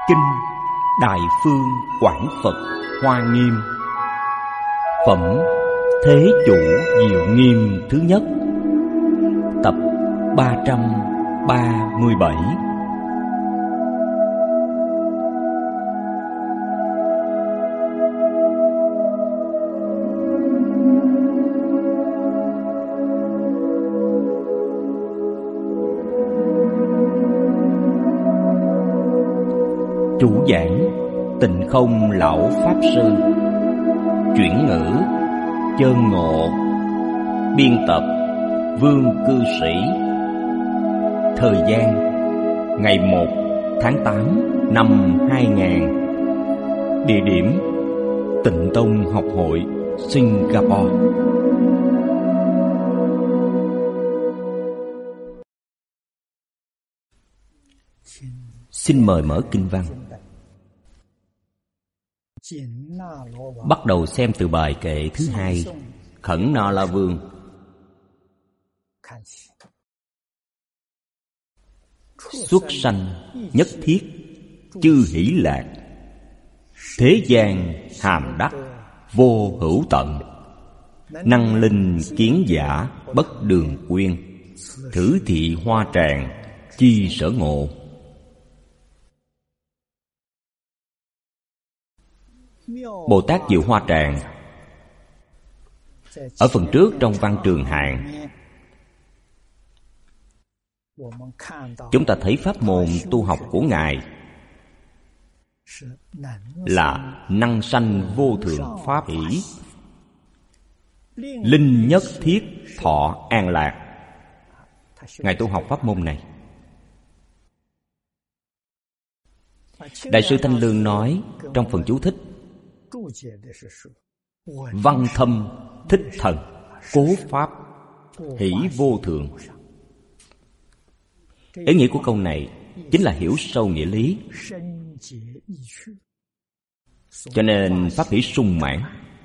Kinh Đại Phương Quảng Phật Hoa Nghiêm. Phẩm Thế Chủ Diệu Nghiêm thứ nhất. Tập 337. Chủ giảng Tịnh Không Lão Pháp Sư. Chuyển ngữ Chơn Ngộ. Biên tập Vương Cư Sĩ. Thời gian ngày 1 tháng 8 năm 2000. Địa điểm Tịnh Tông Học hội Singapore. Xin mời mở kinh văn. Bắt đầu xem từ bài kệ thứ hai, Khẩn Na La Vương. Xuất sanh nhất thiết chư hỷ lạc, thế gian hàm đắc vô hữu tận. Năng linh kiến giả bất đường quyên, thử thị hoa tràng chi sở ngộ. Bồ Tát Diệu Hoa Tràng ở phần trước trong văn Trường Hàng, chúng ta thấy pháp môn tu học của Ngài là năng sanh vô thượng pháp hỷ, linh nhất thiết thọ an lạc. Ngài tu học pháp môn này. Đại sư Thanh Lương nói trong phần chú thích: văn thâm thích thần, cố pháp hỷ vô thượng. Ý nghĩa của câu này chính là hiểu sâu nghĩa lý, cho nên pháp hỷ sung mãn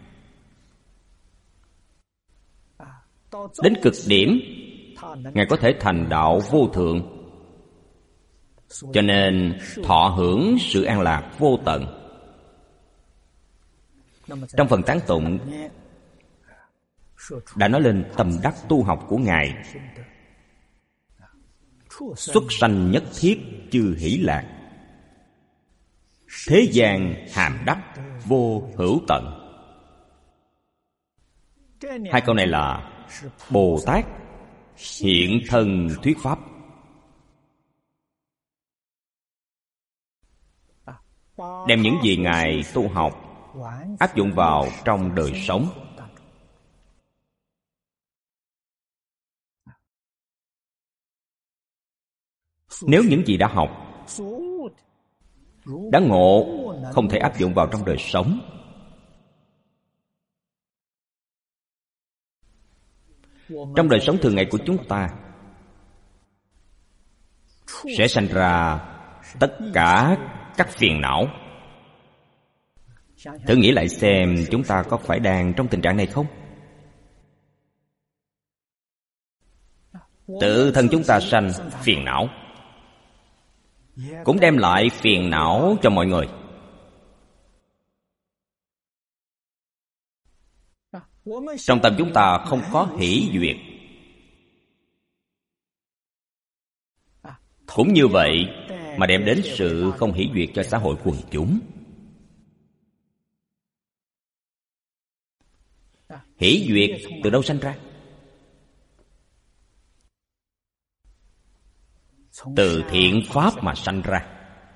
đến cực điểm. Ngài có thể thành đạo vô thượng, cho nên thọ hưởng sự an lạc vô tận. Trong phần tán tụng đã nói lên tâm đắc tu học của Ngài. Xuất sanh nhất thiết chư hỷ lạc, thế gian hàm đắc vô hữu tận. Hai câu này là Bồ Tát hiện thân thuyết pháp. Đem những gì Ngài tu học áp dụng vào trong đời sống. Nếu những gì đã học, đã ngộ không thể áp dụng vào trong đời sống, trong đời sống thường ngày của chúng ta sẽ sanh ra tất cả các phiền não. Thử nghĩ lại xem, chúng ta có phải đang trong tình trạng này không? Tự thân chúng ta sanh phiền não, cũng đem lại phiền não cho mọi người. Trong tâm chúng ta không có hỷ duyệt, cũng như vậy mà đem đến sự không hỷ duyệt cho xã hội quần chúng. Hỷ duyệt từ đâu sanh ra? Từ thiện pháp mà sanh ra.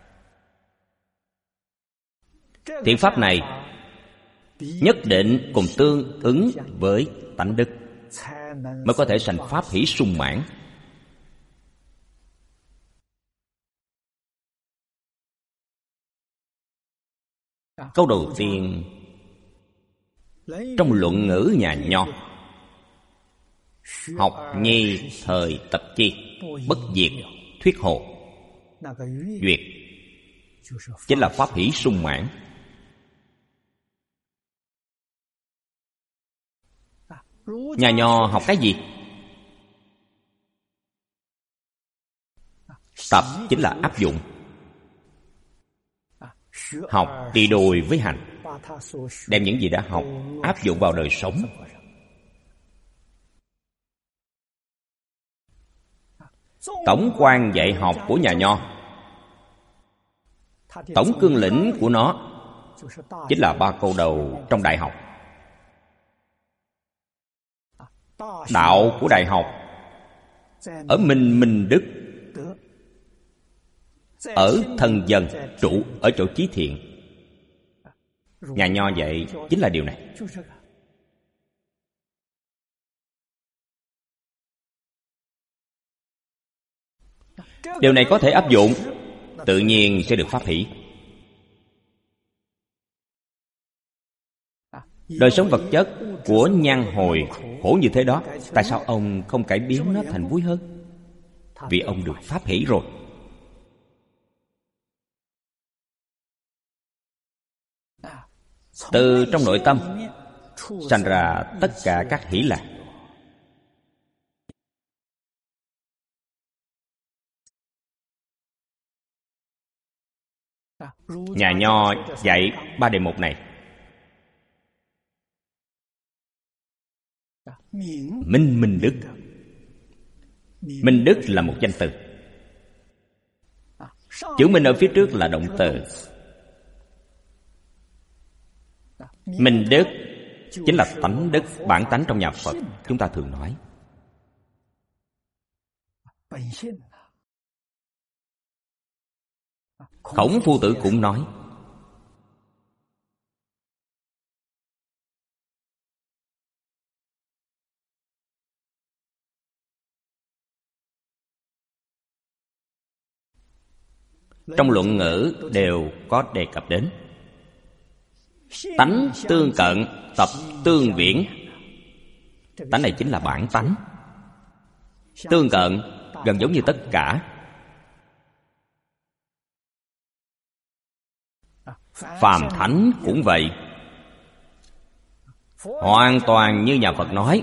Thiện pháp này nhất định cùng tương ứng với tánh đức, mới có thể sanh pháp hỷ sung mãn. Câu đầu tiên trong luận ngữ nhà Nho: học nhi thời tập chi, bất diệt thuyết hộ. Duyệt chính là pháp hỷ sung mãn. Nhà Nho học cái gì? Tập chính là áp dụng. Học đi đôi với hành, đem những gì đã học áp dụng vào đời sống. Tổng quan dạy học của nhà Nho, tổng cương lĩnh của nó chính là 3 câu đầu trong Đại học. Đạo của Đại học ở minh đức, ở thân dân, trụ ở chỗ chí thiện. Nhà Nho dạy chính là điều này. Điều này có thể áp dụng, tự nhiên sẽ được pháp hỷ. Đời sống vật chất của nhan hồi khổ như thế đó, tại sao ông không cải biến nó thành vui hơn? Vì ông được pháp hỷ rồi. Từ trong nội tâm sanh ra tất cả các hỷ lạc. Nhà Nho dạy 3 đề mục này. Minh đức. Minh đức là một danh từ. Chữ minh ở phía trước là động từ. Minh đức chính là tánh đức, bản tánh trong nhà Phật chúng ta thường nói. Khổng Phu Tử cũng nói. Trong luận ngữ đều có đề cập đến. Tánh tương cận, tập tương viễn. Tánh này chính là bản tánh. Tương cận gần giống như tất cả. Phàm thánh cũng vậy. Hoàn toàn như nhà Phật nói.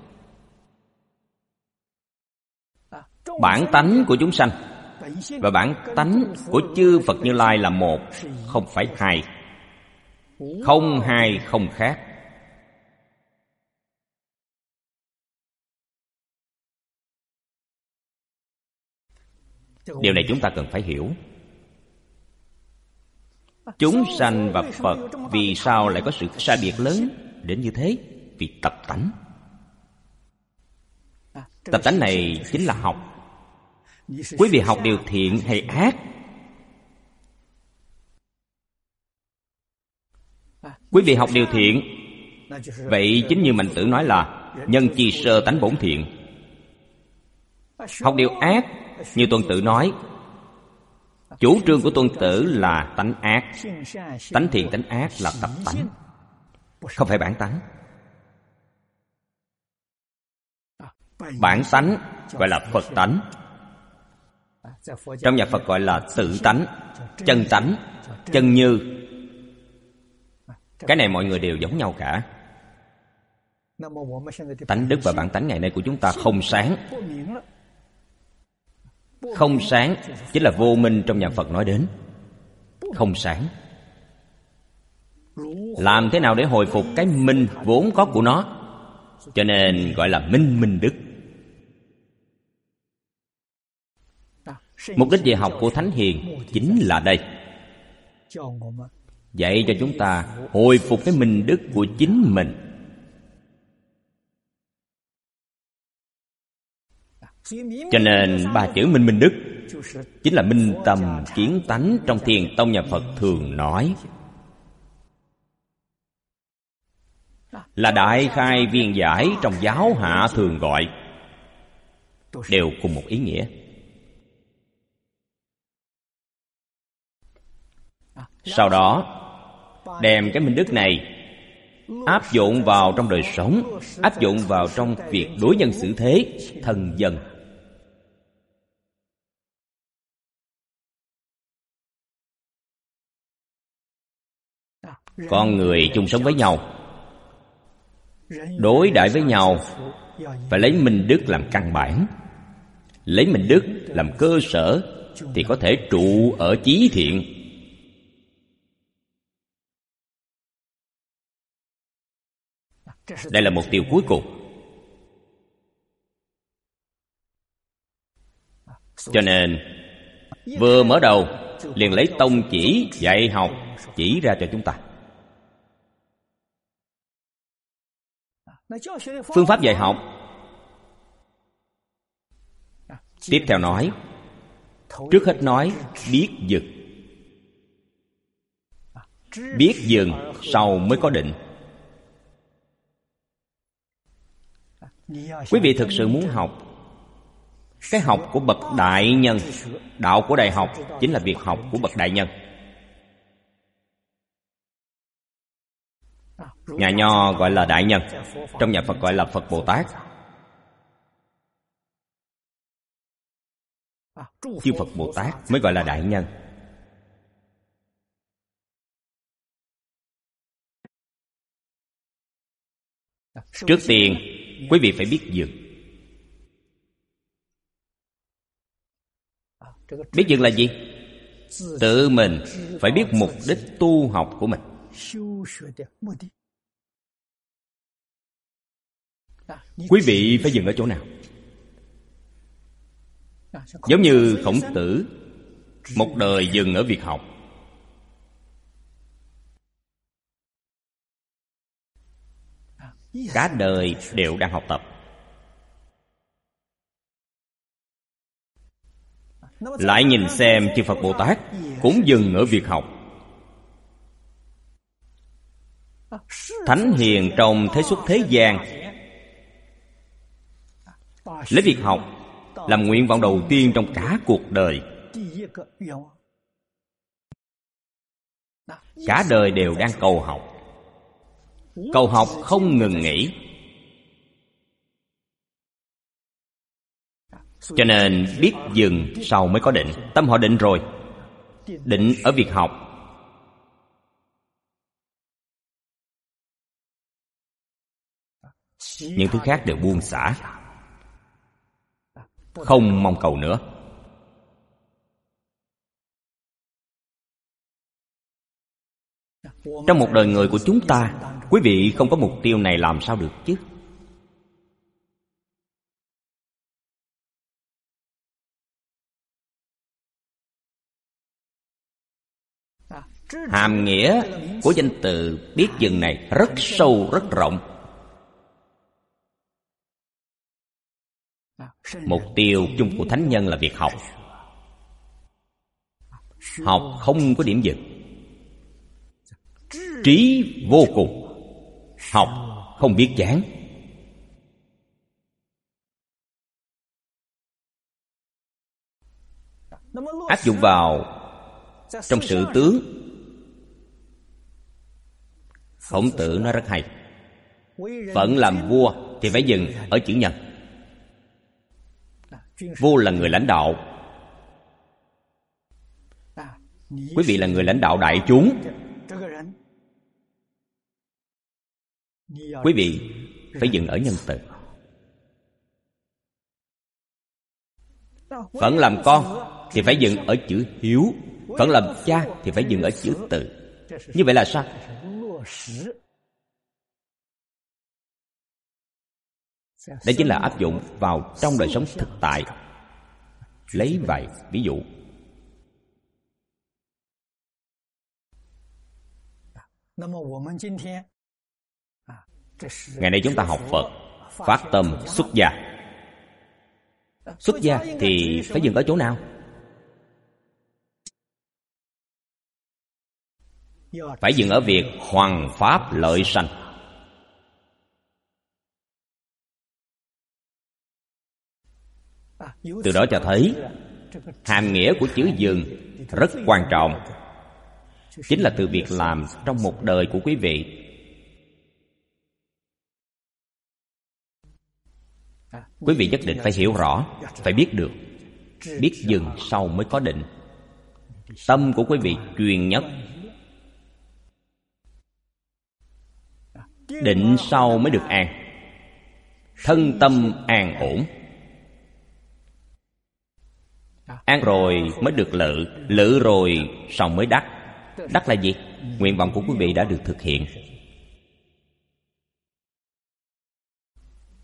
Bản tánh của chúng sanh và bản tánh của chư Phật Như Lai là một, không phải hai. Không hai không khác. Điều này chúng ta cần phải hiểu. Chúng sanh và Phật vì sao lại có sự sai biệt lớn đến như thế? Vì tập tánh. Tập tánh này chính là học. Quý vị học điều thiện hay ác? Quý vị học điều thiện, vậy chính như Mạnh Tử nói là nhân chi sơ tánh bổn thiện. Học điều ác, như Tuân Tử nói, chủ trương của Tuân Tử là tánh ác. Tánh thiện tánh ác là tập tánh, không phải bản tánh. Bản tánh gọi là Phật tánh. Trong nhà Phật gọi là tự tánh, chân tánh, chân như. Cái này mọi người đều giống nhau cả. Tánh đức và bản tánh ngày nay của chúng ta không sáng. Không sáng chính là vô minh trong nhà Phật nói đến. Không sáng. Làm thế nào để hồi phục cái minh vốn có của nó? Cho nên gọi là minh đức. Mục đích dạy học của Thánh Hiền chính là đây. Dạy cho chúng ta hồi phục cái minh đức của chính mình. Cho nên 3 chữ minh đức chính là minh tâm kiến tánh trong Thiền tông nhà Phật thường nói. Là đại khai viên giải trong giáo hạ thường gọi. Đều cùng một ý nghĩa. Sau đó đem cái minh đức này áp dụng vào trong đời sống, áp dụng vào trong việc đối nhân xử thế, thân dân. Con người chung sống với nhau, đối đãi với nhau phải lấy minh đức làm căn bản. Lấy minh đức làm cơ sở thì có thể trụ ở chí thiện. Đây là mục tiêu cuối cùng. Cho nên vừa mở đầu liền lấy tông chỉ dạy học chỉ ra cho chúng ta. Phương pháp dạy học tiếp theo nói, trước hết nói biết dừng. Biết dừng sau mới có định. Quý vị thực sự muốn học cái học của bậc đại nhân. Đạo của đại học chính là việc học của bậc đại nhân. Nhà Nho gọi là đại nhân, trong nhà Phật gọi là Phật Bồ Tát. Chư Phật Bồ Tát mới gọi là đại nhân. Trước tiên quý vị phải biết dừng. Biết dừng là gì? Tự mình phải biết mục đích tu học của mình. Quý vị phải dừng ở chỗ nào? Giống như Khổng Tử, một đời dừng ở việc học. Cả đời đều đang học tập. Lại nhìn xem chư Phật Bồ Tát cũng dừng ở việc học. Thánh hiền trong thế xuất thế gian lấy việc học làm nguyện vọng đầu tiên trong cả cuộc đời. Cả đời đều đang cầu học. Cầu học không ngừng nghỉ. Cho nên biết dừng sau mới có định. Tâm họ định rồi. Định ở việc học. Những thứ khác đều buông xả, không mong cầu nữa. Trong một đời người của chúng ta, quý vị không có mục tiêu này làm sao được chứ? Hàm nghĩa của danh từ biết dừng này rất sâu, rất rộng. Mục tiêu chung của thánh nhân là việc học. Học không có điểm dừng. Trí vô cùng. Học không biết chán. Áp dụng vào trong sự tướng, Khổng Tử nói rất hay. Phận làm vua thì phải dừng ở chữ nhân. Vua là người lãnh đạo. Quý vị là người lãnh đạo đại chúng. Quý vị phải dừng ở nhân từ. Phận làm con thì phải dừng ở chữ hiếu. Phận làm cha thì phải dừng ở chữ từ. Như vậy là sao? Đây chính là áp dụng vào trong đời sống thực tại. Lấy vài ví dụ. Ngày nay chúng ta học Phật, phát tâm xuất gia. Xuất gia thì phải dừng ở chỗ nào? Phải dừng ở việc hoằng pháp lợi sanh. Từ đó cho thấy hàm nghĩa của chữ dừng rất quan trọng. Chính là từ việc làm trong một đời của quý vị. Quý vị nhất định phải hiểu rõ, phải biết được. Biết dừng sau mới có định. Tâm của quý vị chuyên nhất. Định sau mới được an. Thân tâm an ổn. An rồi mới được lự. Lự rồi sau mới đắc. Đắc là gì? Nguyện vọng của quý vị đã được thực hiện.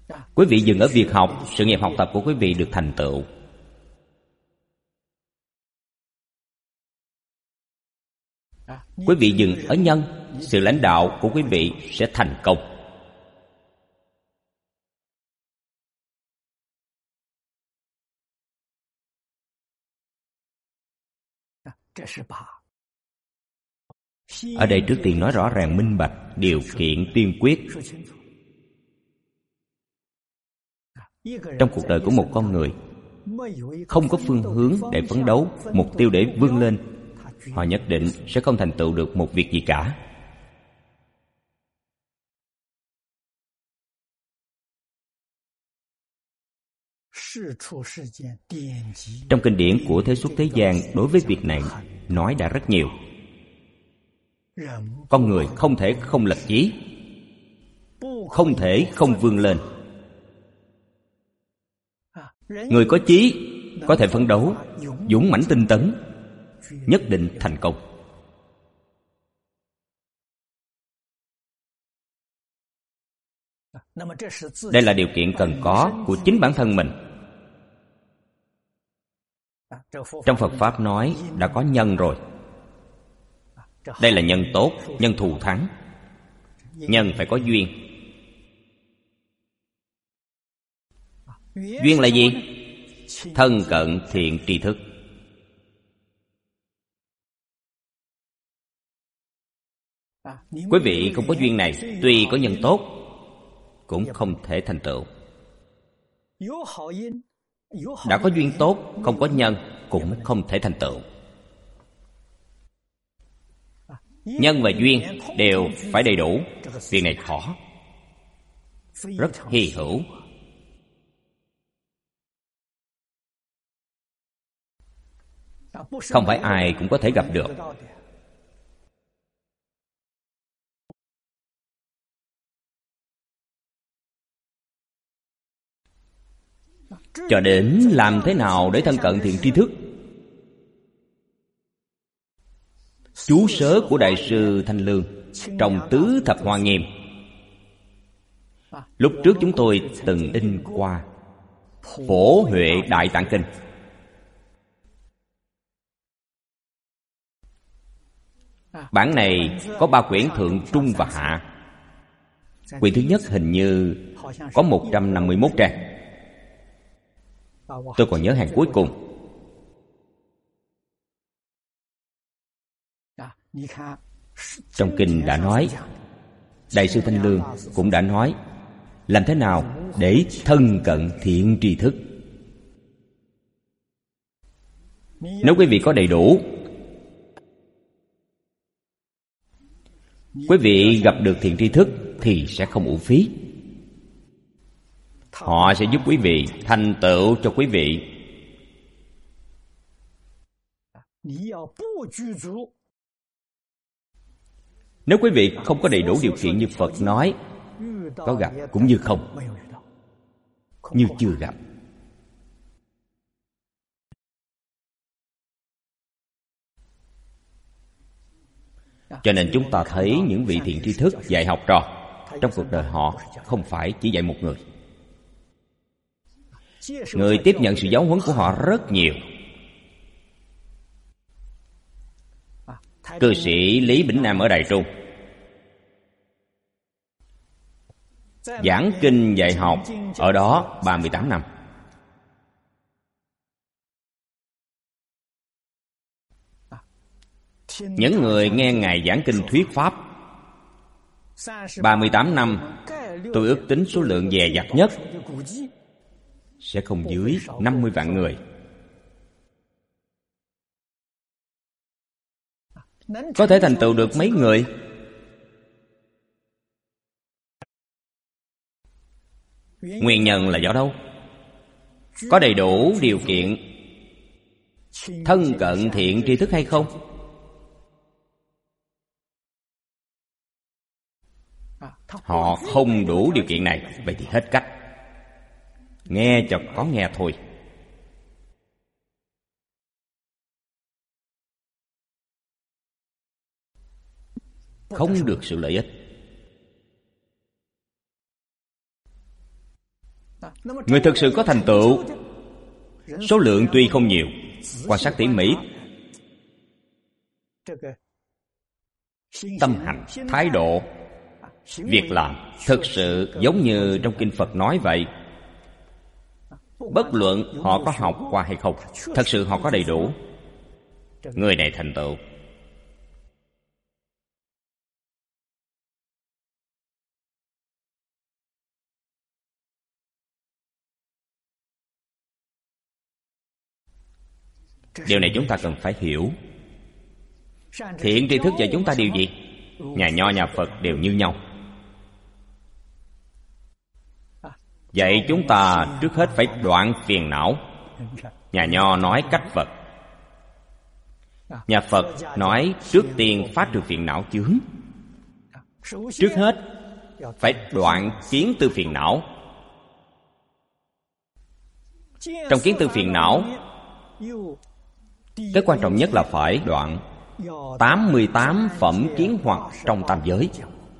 Quý vị dừng ở việc học, sự nghiệp học tập của quý vị được thành tựu. Quý vị dừng ở nhân, sự lãnh đạo của quý vị sẽ thành công. Ở đây trước tiên nói rõ ràng minh bạch điều kiện tiên quyết. Trong cuộc đời của một con người, không có phương hướng để phấn đấu, mục tiêu để vươn lên, họ nhất định sẽ không thành tựu được một việc gì cả. Trong kinh điển của Thế Xuất Thế Gian đối với việc này nói đã rất nhiều. Con người không thể không lập chí, không thể không vươn lên. Người có chí, có thể phấn đấu, dũng mãnh tinh tấn, nhất định thành công. Đây là điều kiện cần có của chính bản thân mình. Trong Phật Pháp nói đã có nhân rồi. Đây là nhân tốt, nhân thù thắng. Nhân phải có duyên. Duyên là gì? Thân cận thiện tri thức. Quý vị không có duyên này, tuy có nhân tốt cũng không thể thành tựu. Đã có duyên tốt, không có nhân cũng không thể thành tựu. Nhân và duyên đều phải đầy đủ. Việc này khó, rất hy hữu. Không phải ai cũng có thể gặp được. Cho đến làm thế nào để thân cận thiện tri thức? Chú sớ của Đại sư Thanh Lương trong Tứ Thập Hoa Nghiêm, lúc trước chúng tôi từng in qua Phổ Huệ Đại Tạng Kinh. Bản này có 3 quyển thượng, trung và hạ. Quyển thứ nhất hình như có 151 trang. Tôi còn nhớ hàng cuối cùng. Trong kinh đã nói, Đại sư Thanh Lương cũng đã nói làm thế nào để thân cận thiện tri thức. Nếu quý vị có đầy đủ, quý vị gặp được thiện tri thức thì sẽ không uổng phí. Họ sẽ giúp quý vị, thành tựu cho quý vị. Nếu quý vị không có đầy đủ điều kiện như Phật nói, có gặp cũng như không, như chưa gặp. Cho nên chúng ta thấy những vị thiện tri thức dạy học trò, trong cuộc đời họ không phải chỉ dạy một người. Người tiếp nhận sự giáo huấn của họ rất nhiều. Cư sĩ Lý Bỉnh Nam ở Đài Trung giảng kinh dạy học ở đó 38 năm. Những người nghe Ngài giảng kinh thuyết Pháp 38 năm, tôi ước tính số lượng dè dặt nhất sẽ không dưới 50 vạn người. Có thể thành tựu được mấy người? Nguyên nhân là do đâu? Có đầy đủ điều kiện thân cận thiện tri thức hay không? Họ không đủ điều kiện này, vậy thì hết cách. Nghe cho có nghe thôi. Không được sự lợi ích. Người thực sự có thành tựu, số lượng tuy không nhiều, quan sát tỉ mỉ, tâm hành, thái độ, việc làm thực sự giống như trong kinh Phật nói vậy. Bất luận họ có học qua hay không, thật sự họ có đầy đủ, người này thành tựu. Điều này chúng ta cần phải hiểu. Thiện tri thức dạy chúng ta điều gì? Nhà Nho, nhà Phật đều như nhau. Vậy chúng ta trước hết phải đoạn phiền não. Nhà Nho nói cách Phật, nhà Phật nói trước tiên phá trừ phiền não chướng. Trước hết phải đoạn kiến tư phiền não. Trong kiến tư phiền não, cái quan trọng nhất là phải đoạn 88 phẩm kiến hoặc trong tam giới.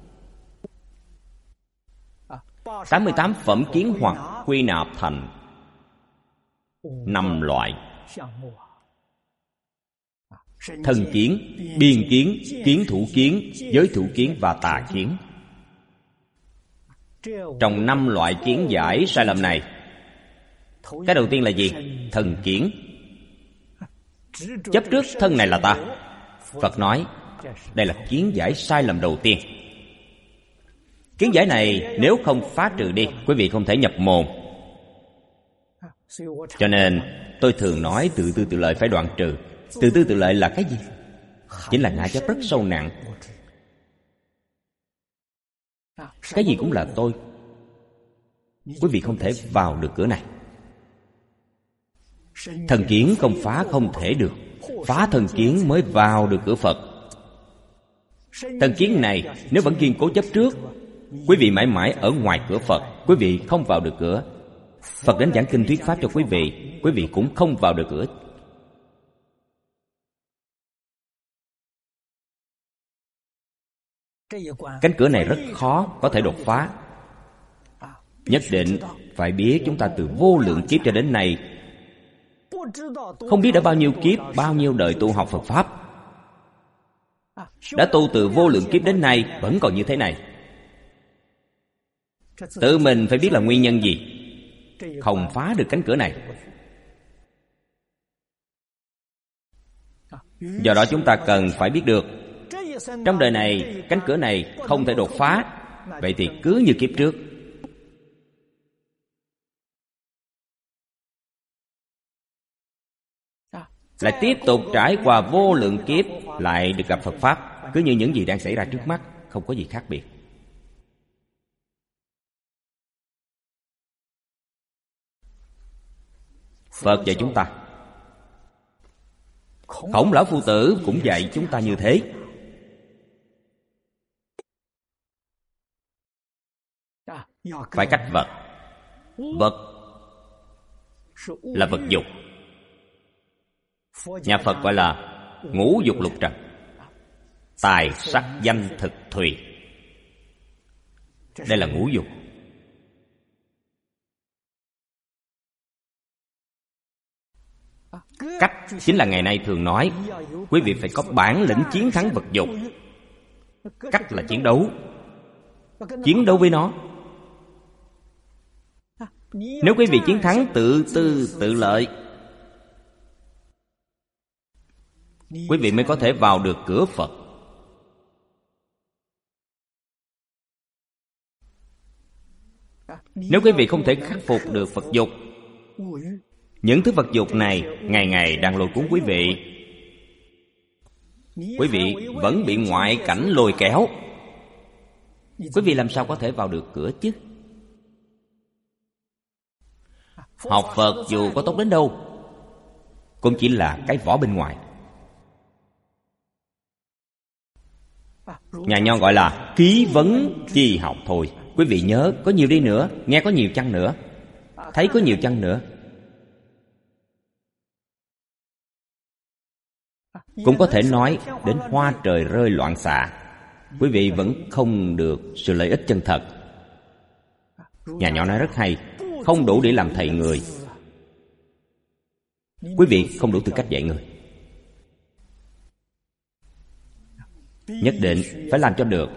88 phẩm kiến hoặc quy nạp thành 5 loại: thân kiến, biên kiến, kiến thủ kiến, giới thủ kiến và tà kiến. Trong 5 loại kiến giải sai lầm này, cái đầu tiên là gì? Thân kiến. Chấp trước thân này là ta. Phật nói đây là kiến giải sai lầm đầu tiên. Kiến giải này nếu không phá trừ đi, quý vị không thể nhập môn. Cho nên tôi thường nói tự tư tự lợi phải đoạn trừ. Tự tư tự lợi là cái gì? Chính là ngã chấp rất sâu nặng. Cái gì cũng là tôi. Quý vị không thể vào được cửa này. Thần kiến không phá không thể được. Phá thần kiến mới vào được cửa Phật. Thần kiến này nếu vẫn kiên cố chấp trước, quý vị mãi mãi ở ngoài cửa Phật, quý vị không vào được cửa. Phật đến giảng kinh thuyết pháp cho quý vị cũng không vào được cửa. Cánh cửa này rất khó có thể đột phá. Nhất định phải biết chúng ta từ vô lượng kiếp cho đến nay, không biết đã bao nhiêu kiếp, bao nhiêu đời tu học Phật Pháp, đã tu từ vô lượng kiếp đến nay vẫn còn như thế này. Tự mình phải biết là nguyên nhân gì không phá được cánh cửa này. Do đó chúng ta cần phải biết được, trong đời này cánh cửa này không thể đột phá. Vậy thì cứ như kiếp trước, lại tiếp tục trải qua vô lượng kiếp, lại được gặp Phật Pháp. Cứ như những gì đang xảy ra trước mắt, không có gì khác biệt. Phật dạy chúng ta, Khổng lão phu tử cũng dạy chúng ta như thế. Phải cách vật. Vật là vật dục. Nhà Phật gọi là ngũ dục lục trần: tài, sắc, danh, thực, thùy. Đây là ngũ dục. Cách chính là ngày nay thường nói, quý vị phải có bản lĩnh chiến thắng vật dục. Cách là chiến đấu. Chiến đấu với nó. Nếu quý vị chiến thắng tự tư tự lợi, quý vị mới có thể vào được cửa Phật. Nếu quý vị không thể khắc phục được vật dục, những thứ vật dục này ngày ngày đang lôi cuốn quý vị, quý vị vẫn bị ngoại cảnh lôi kéo, quý vị làm sao có thể vào được cửa chứ? Học Phật dù có tốt đến đâu cũng chỉ là cái vỏ bên ngoài. Nhà Nho gọi là ký vấn chi học thôi. Quý vị nhớ, có nhiều đi nữa, nghe có nhiều chăng nữa, thấy có nhiều chăng nữa, cũng có thể nói đến hoa trời rơi loạn xạ, quý vị vẫn không được sự lợi ích chân thật. Nhà Nho nói rất hay, không đủ để làm thầy người. Quý vị không đủ tư cách dạy người. Nhất định phải làm cho được.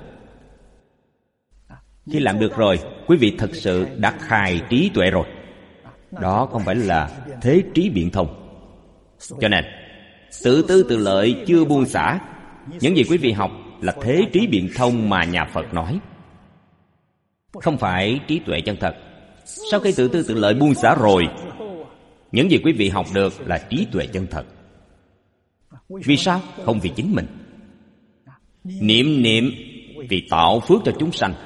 Khi làm được rồi, quý vị thực sự đã khai trí tuệ rồi. Đó không phải là thế trí biện thông. Cho nên tự tư tự lợi chưa buông xả. Những gì quý vị học là thế trí biện thông mà nhà Phật nói, không phải trí tuệ chân thật. Sau khi tự tư tự lợi buông xả rồi, những gì quý vị học được là trí tuệ chân thật. Vì sao? Không vì chính mình. Niệm niệm vì tạo phước cho chúng sanh.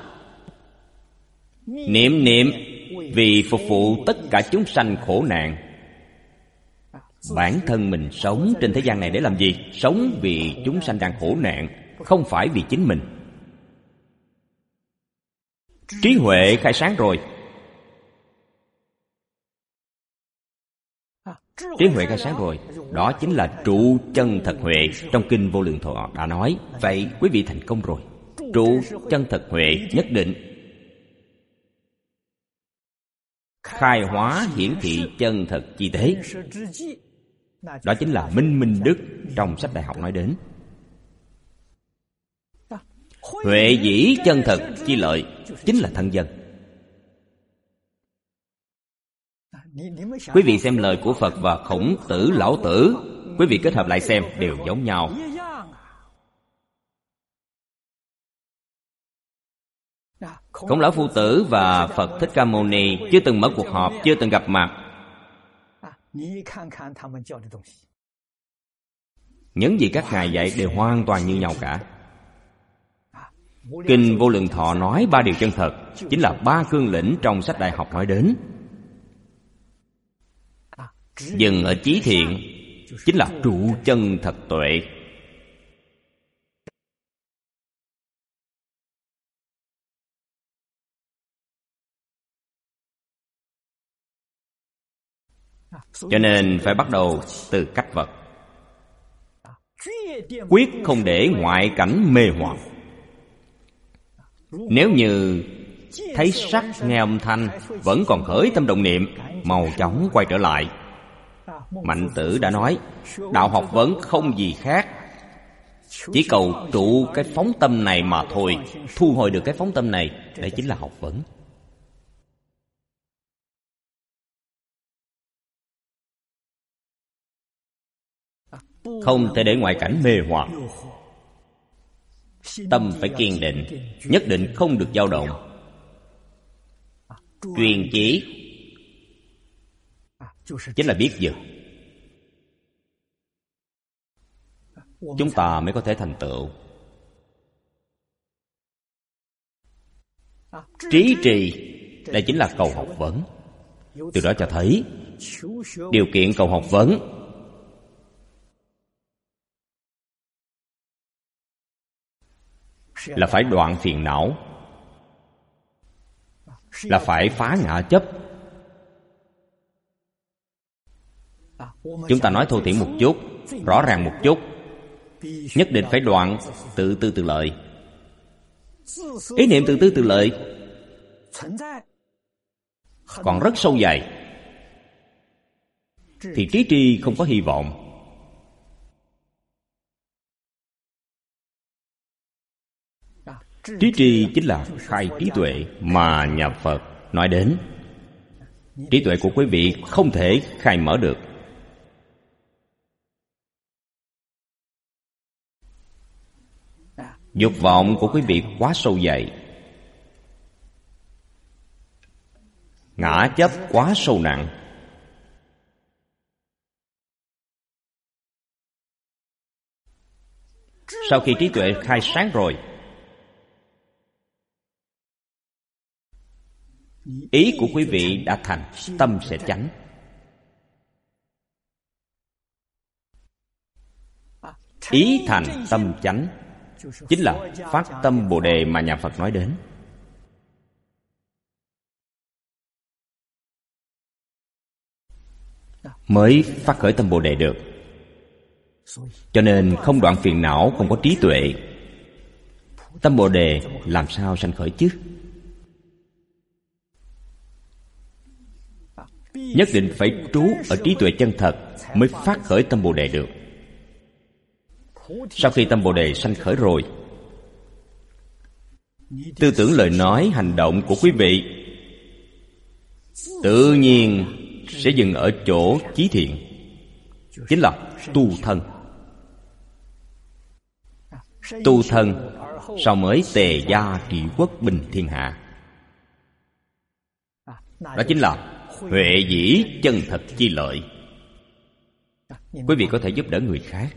Niệm niệm vì phục vụ tất cả chúng sanh khổ nạn. Bản thân mình sống trên thế gian này để làm gì? Sống vì chúng sanh đang khổ nạn, không phải vì chính mình. Trí huệ khai sáng rồi. Trí huệ khai sáng rồi, đó chính là trụ chân thật huệ. Trong Kinh Vô Lượng Thọ đã nói. Vậy quý vị thành công rồi. Trụ chân thật huệ nhất định khai hóa hiển thị chân thật chi tế. Đó chính là minh minh đức trong sách Đại Học nói đến. Huệ dĩ chân thật chi lợi chính là thân dân. Quý vị xem lời của Phật và Khổng Tử, Lão Tử, quý vị kết hợp lại xem đều giống nhau. Khổng Lão Phu Tử và Phật Thích Ca Mâu Ni chưa từng mở cuộc họp, chưa từng gặp mặt. Những gì các ngài dạy đều hoàn toàn như nhau cả. Kinh Vô Lượng Thọ nói 3 điều chân thật, chính là 3 cương lĩnh trong sách Đại Học nói đến. Dừng ở chí thiện chính là trụ chân thật tuệ. Cho nên phải bắt đầu từ cách vật. Quyết không để ngoại cảnh mê hoặc. Nếu như thấy sắc nghe âm thanh vẫn còn khởi tâm động niệm, mau chóng quay trở lại. Mạnh Tử đã nói, đạo học vấn không gì khác, chỉ cầu trụ cái phóng tâm này mà thôi. Thu hồi được cái phóng tâm này, đây chính là học vấn. Không thể để ngoại cảnh mê hoặc. Tâm phải kiên định, nhất định không được dao động. Truyền chỉ chính là biết dừng. Chúng ta mới có thể thành tựu. Trí trì, đây chính là cầu học vấn. Từ đó cho thấy điều kiện cầu học vấn là phải đoạn phiền não, là phải phá ngã chấp. Chúng ta nói thô thiển một chút, rõ ràng một chút. Nhất định phải đoạn tự tư tự lợi. Ý niệm tự tư tự lợi còn rất sâu dày, thì trí tri không có hy vọng. Trí tri chính là khai trí tuệ mà nhà Phật nói đến. Trí tuệ của quý vị không thể khai mở được. Dục vọng của quý vị quá sâu dày, ngã chấp quá sâu nặng. Sau khi trí tuệ khai sáng rồi, ý của quý vị đã thành, tâm sẽ chánh. Ý thành tâm chánh chính là phát tâm Bồ Đề mà nhà Phật nói đến. Mới phát khởi tâm Bồ Đề được. Cho nên không đoạn phiền não, không có trí tuệ, tâm Bồ Đề làm sao sanh khởi chứ? nhất định phải trú ở trí tuệ chân thật mới phát khởi tâm Bồ Đề được. Sau khi tâm Bồ Đề sanh khởi rồi, tư tưởng, lời nói, hành động của quý vị tự nhiên sẽ dừng ở chỗ chí thiện, chính là tu thân. Tu thân sau mới tề gia trị quốc bình thiên hạ. Đó chính là huệ dĩ chân thật chi lợi. Quý vị có thể giúp đỡ người khác,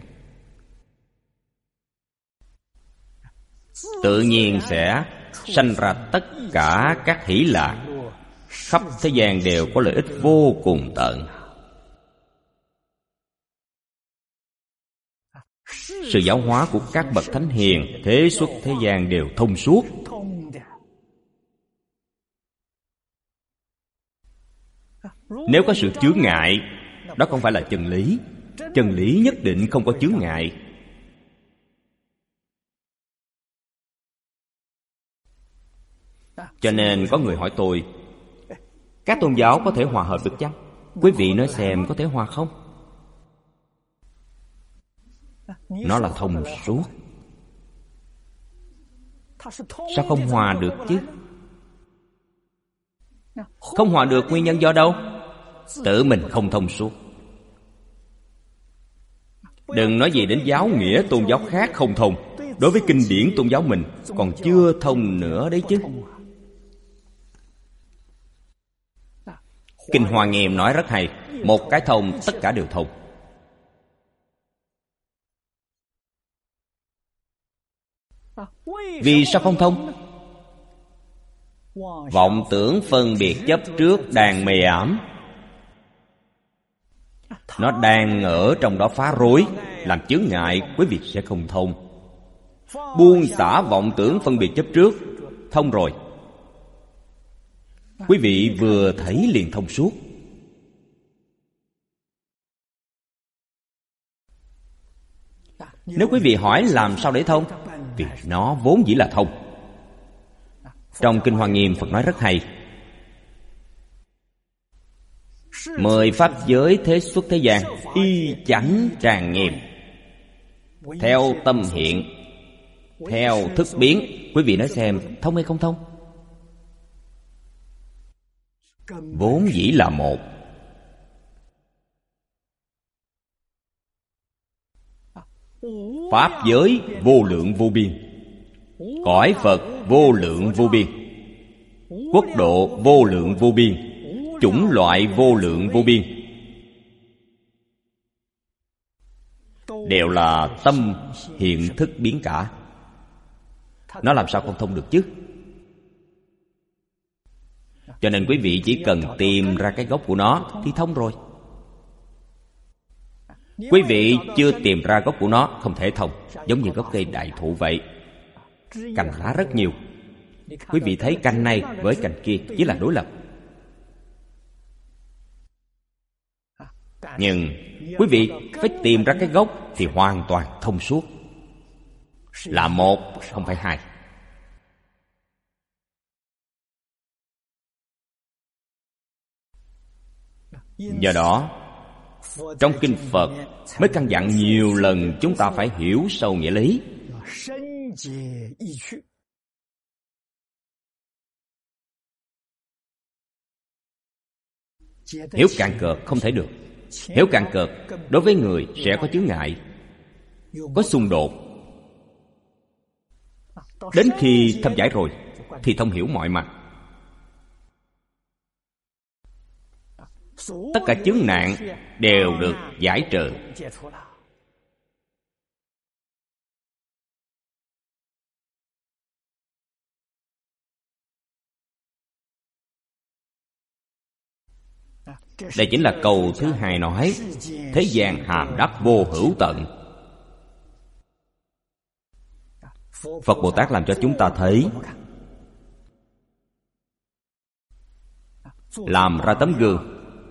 tự nhiên sẽ sanh ra tất cả các hỷ lạc, khắp thế gian đều có lợi ích vô cùng tận. Sự giáo hóa của các bậc thánh hiền, thế xuất thế gian đều thông suốt. Nếu có sự chướng ngại, đó không phải là chân lý. Chân lý nhất định không có chướng ngại. Cho nên có người hỏi tôi, các tôn giáo có thể hòa hợp được chăng? Quý vị nói xem có thể hòa không? Nó là thông suốt. Sao không hòa được chứ? Không hòa được nguyên nhân do đâu? Tự mình không thông suốt. Đừng nói gì đến giáo nghĩa tôn giáo khác không thông, đối với kinh điển tôn giáo mình còn chưa thông nữa đấy chứ. Kinh Hoa Nghiêm nói rất hay, một cái thông tất cả đều thông. Vì sao không thông? Vọng tưởng phân biệt chấp trước đang mê ám, nó đang ở trong đó phá rối, làm chướng ngại, quý vị sẽ không thông. Buông xả vọng tưởng phân biệt chấp trước, thông rồi, quý vị vừa thấy liền thông suốt. Nếu quý vị hỏi làm sao để thông, vì nó vốn dĩ là thông. Trong Kinh Hoa Nghiêm, Phật nói rất hay, 10 pháp giới thế xuất thế gian, y chánh tràn nghiêm, theo tâm hiện, theo thức biến. Quý vị nói xem, thông hay không thông? Vốn dĩ là một. Pháp giới vô lượng vô biên, cõi Phật vô lượng vô biên, quốc độ vô lượng vô biên, chủng loại vô lượng vô biên, đều là tâm hiện thức biến cả. Nó làm sao không thông được chứ? Cho nên quý vị chỉ cần tìm ra cái gốc của nó thì thông rồi. Quý vị chưa tìm ra gốc của nó không thể thông. Giống như gốc cây đại thụ vậy, cành lá rất nhiều. Quý vị thấy cành này với cành kia chỉ là đối lập, nhưng quý vị phải tìm ra cái gốc thì hoàn toàn thông suốt. Là một, không phải hai. Do đó, trong kinh Phật mới căn dặn nhiều lần chúng ta phải hiểu sâu nghĩa lý. Hiểu cạn cợt không thể được. Hiểu cạn cợt đối với người sẽ có chướng ngại, có xung đột. Đến khi thâm giải rồi thì thông hiểu mọi mặt. Tất cả chướng nạn đều được giải trừ. Đây chính là câu thứ hai nói, thế gian hàm đắc vô hữu tận. Phật Bồ Tát làm cho chúng ta thấy, làm ra tấm gương.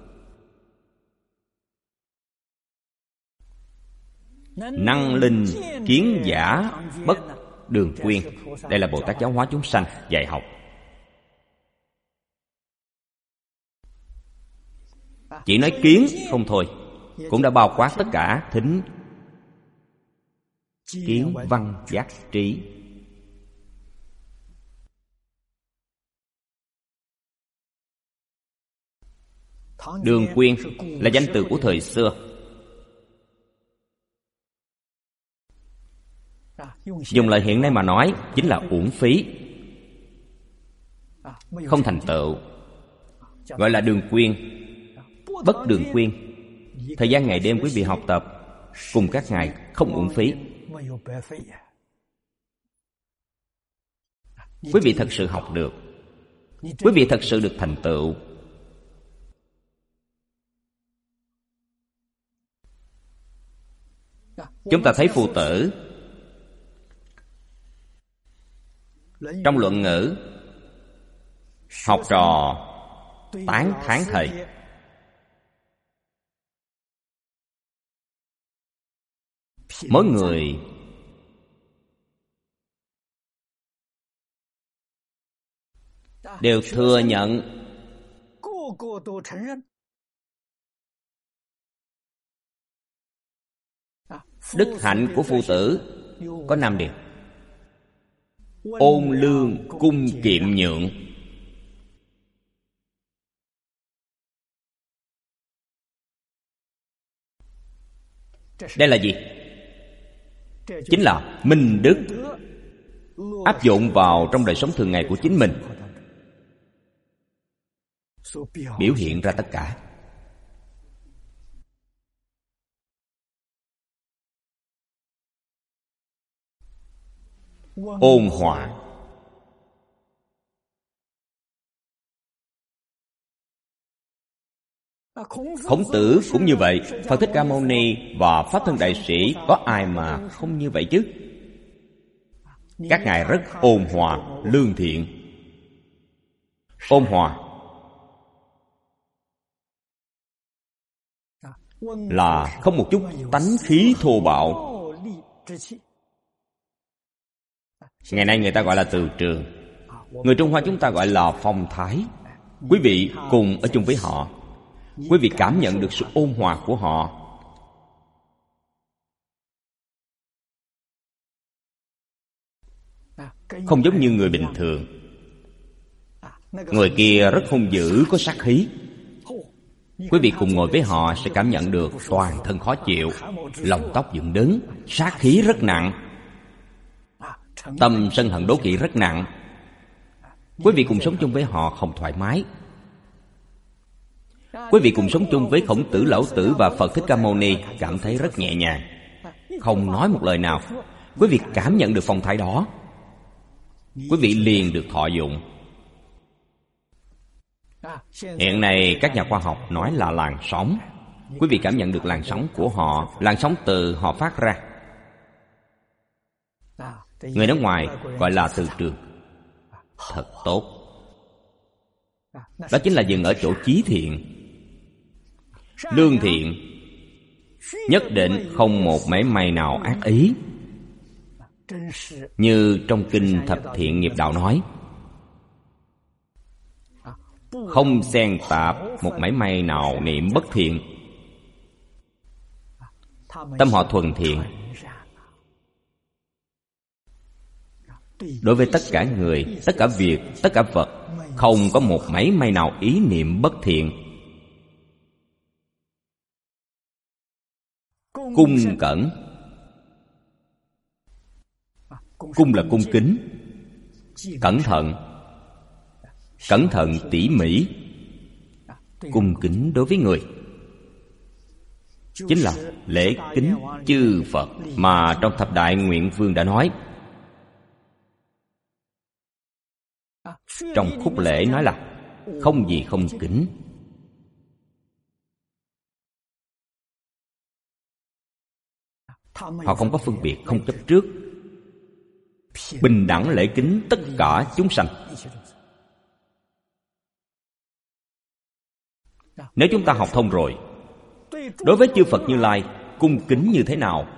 Năng linh kiến giả bất đường quyên. Đây là Bồ Tát giáo hóa chúng sanh, dạy học. Chỉ nói kiến không thôi, cũng đã bao quát tất cả thính, kiến, văn, giác, trí. Đường quyên là danh từ của thời xưa. Dùng lời hiện nay mà nói chính là uổng phí, không thành tựu, gọi là đường quyên. Bất đường quyên, thời gian ngày đêm quý vị học tập cùng các ngài không uổng phí. Quý vị thật sự học được, quý vị thật sự được thành tựu. Chúng ta thấy Phu Tử trong Luận Ngữ, học trò tán thán thầy. Mỗi người đều thừa nhận đức hạnh của Phu Tử có 5 điều: ôn lương, cung kiệm, nhượng. Đây là gì? Chính là minh đức, áp dụng vào trong đời sống thường ngày của chính mình, biểu hiện ra tất cả. Ôn hòa, Khổng Tử cũng như vậy, Phật Thích Ca Mâu Ni và Pháp Thân Đại Sĩ có ai mà không như vậy chứ? Các ngài rất ôn hòa, lương thiện. Ôn hòa là không một chút tánh khí thô bạo. Ngày nay người ta gọi là từ trường, người Trung Hoa chúng ta gọi là phong thái. Quý vị cùng ở chung với họ, quý vị cảm nhận được sự ôn hòa của họ. Không giống như người bình thường. Người kia rất hung dữ, có sát khí. Quý vị cùng ngồi với họ sẽ cảm nhận được toàn thân khó chịu, lông tóc dựng đứng, sát khí rất nặng, tâm sân hận đố kỵ rất nặng. Quý vị cùng sống chung với họ không thoải mái. Quý vị cùng sống chung với Khổng Tử, Lão Tử và Phật Thích Ca Mâu Ni cảm thấy rất nhẹ nhàng, không nói một lời nào. Quý vị cảm nhận được phong thái đó, quý vị liền được thọ dụng. Hiện nay các nhà khoa học nói là làn sóng. Quý vị cảm nhận được làn sóng của họ, làn sóng từ họ phát ra. Người nước ngoài gọi là từ trường. Thật tốt. Đó chính là dừng ở chỗ chí thiện, lương thiện, nhất định không một mảy may nào ác ý. Như trong kinh Thập Thiện Nghiệp Đạo nói, không xen tạp một mảy may nào niệm bất thiện. Tâm họ thuần thiện. Đối với tất cả người, tất cả việc, tất cả vật, không có một mảy may nào ý niệm bất thiện. Cung cẩn. Cung là cung kính, cẩn thận, cẩn thận tỉ mỉ. Cung kính đối với người chính là lễ kính chư Phật mà trong Thập Đại Nguyện Vương đã nói. Trong khúc lễ nói là không gì không kính. Họ không có phân biệt, không chấp trước, bình đẳng lễ kính tất cả chúng sanh. Nếu chúng ta học thông rồi, đối với chư Phật Như Lai cung kính như thế nào,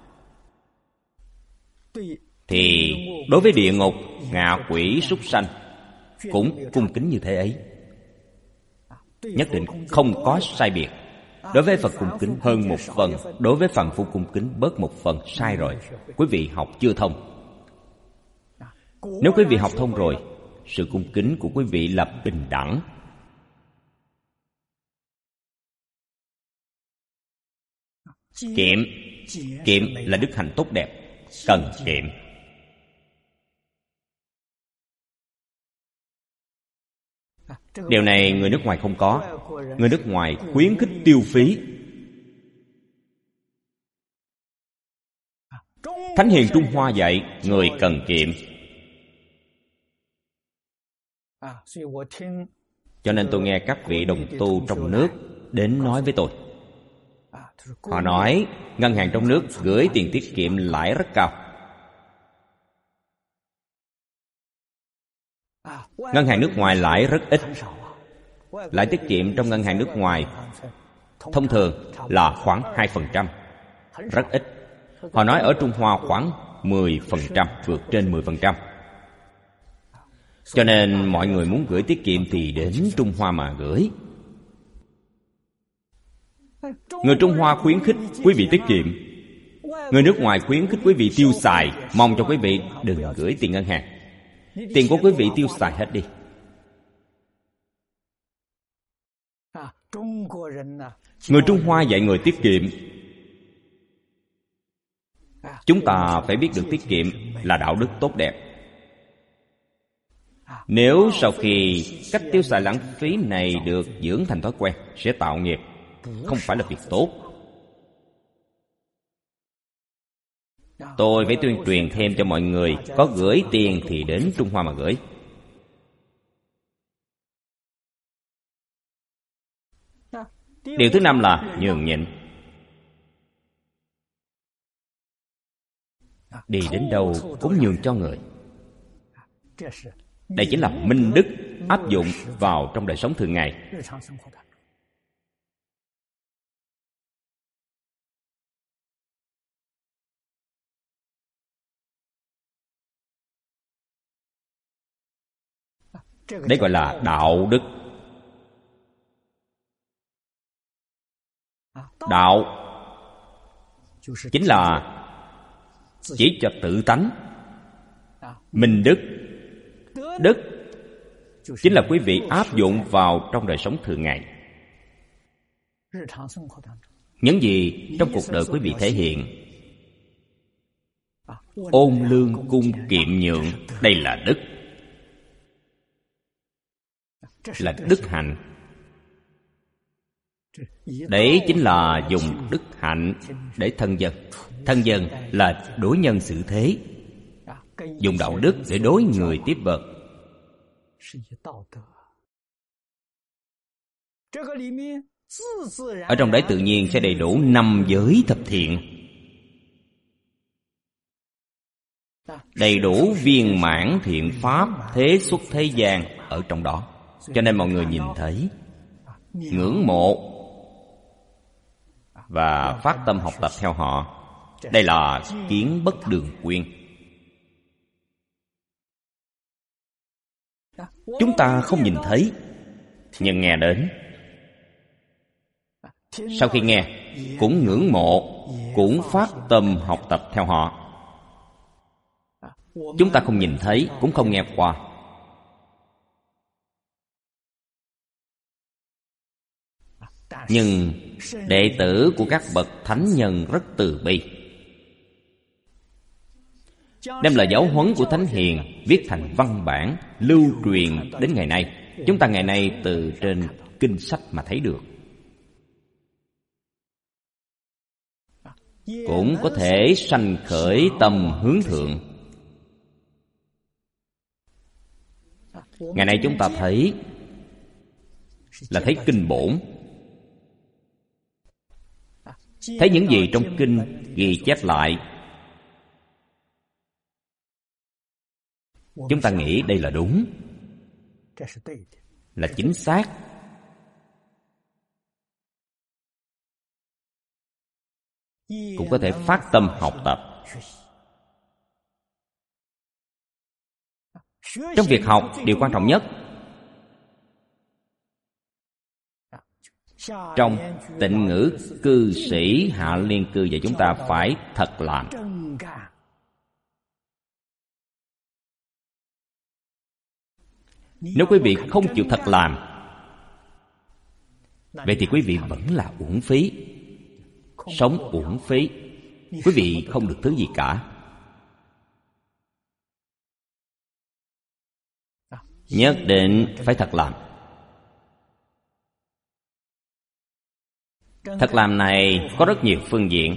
thì đối với địa ngục, ngạ quỷ, súc sanh cũng cung kính như thế ấy. nhất định không có sai biệt. Đối với Phật cung kính hơn một phần, đối với phàm phu cung kính bớt một phần, sai rồi. Quý vị học chưa thông. Nếu quý vị học thông rồi, sự cung kính của quý vị là bình đẳng. Kiệm là đức hạnh tốt đẹp, cần kiệm. Điều này người nước ngoài không có. Người nước ngoài khuyến khích tiêu phí. Thánh hiền Trung Hoa dạy người cần kiệm. Cho nên tôi nghe các vị đồng tu trong nước đến nói với tôi. Họ nói ngân hàng trong nước gửi tiền tiết kiệm lãi rất cao. Ngân hàng nước ngoài lãi rất ít. Lãi tiết kiệm trong ngân hàng nước ngoài thông thường là khoảng 2%, rất ít. Họ nói ở Trung Hoa khoảng 10%, vượt trên 10%. Cho nên mọi người muốn gửi tiết kiệm thì đến Trung Hoa mà gửi. Người Trung Hoa khuyến khích quý vị tiết kiệm. Người nước ngoài khuyến khích quý vị tiêu xài, mong cho quý vị đừng gửi tiền ngân hàng. Tiền của quý vị tiêu xài hết đi. Người Trung Hoa dạy người tiết kiệm. Chúng ta phải biết được tiết kiệm là đạo đức tốt đẹp. Nếu sau khi cách tiêu xài lãng phí này được dưỡng thành thói quen, sẽ tạo nghiệp, không phải là việc tốt. Tôi phải tuyên truyền thêm cho mọi người, có gửi tiền thì đến Trung Hoa mà gửi. Điều thứ năm là nhường nhịn. Đi đến đâu cũng nhường cho người. Đây chính là minh đức áp dụng vào trong đời sống thường ngày. Đây gọi là đạo đức. Đạo chính là chỉ cho tự tánh. Minh đức, đức chính là quý vị áp dụng vào trong đời sống thường ngày. Những gì trong cuộc đời quý vị thể hiện: ôn lương cung kiệm nhượng, đây là đức, là đức hạnh. Đấy chính là dùng đức hạnh để thân dân. Thân dân là đối nhân xử thế, dùng đạo đức để đối người tiếp vật. Ở trong đấy tự nhiên sẽ đầy đủ 5 giới thập thiện, đầy đủ viên mãn thiện pháp thế xuất thế gian ở trong đó. Cho nên mọi người nhìn thấy, ngưỡng mộ và phát tâm học tập theo họ. Đây là kiến bất đường quyên. Chúng ta không nhìn thấy, nhưng nghe đến. Sau khi nghe, cũng ngưỡng mộ, cũng phát tâm học tập theo họ. Chúng ta không nhìn thấy, cũng không nghe qua. Nhưng đệ tử của các bậc thánh nhân rất từ bi, đem lời giáo huấn của Thánh Hiền viết thành văn bản, lưu truyền đến ngày nay. Chúng ta ngày nay từ trên kinh sách mà thấy được. Cũng có thể sanh khởi tâm hướng thượng. Ngày nay chúng ta thấy là thấy kinh bổn, thấy những gì trong kinh ghi chép lại. Chúng ta nghĩ đây là đúng, là chính xác. Cũng có thể phát tâm học tập. Trong việc học, điều quan trọng nhất Trong Tịnh ngữ cư sĩ Hạ Liên Cư dạy chúng ta phải thật làm. Nếu quý vị không chịu thật làm, vậy thì quý vị vẫn là uổng phí, sống uổng phí. Quý vị không được thứ gì cả. Nhất định phải thật làm. Thật làm này có rất nhiều phương diện.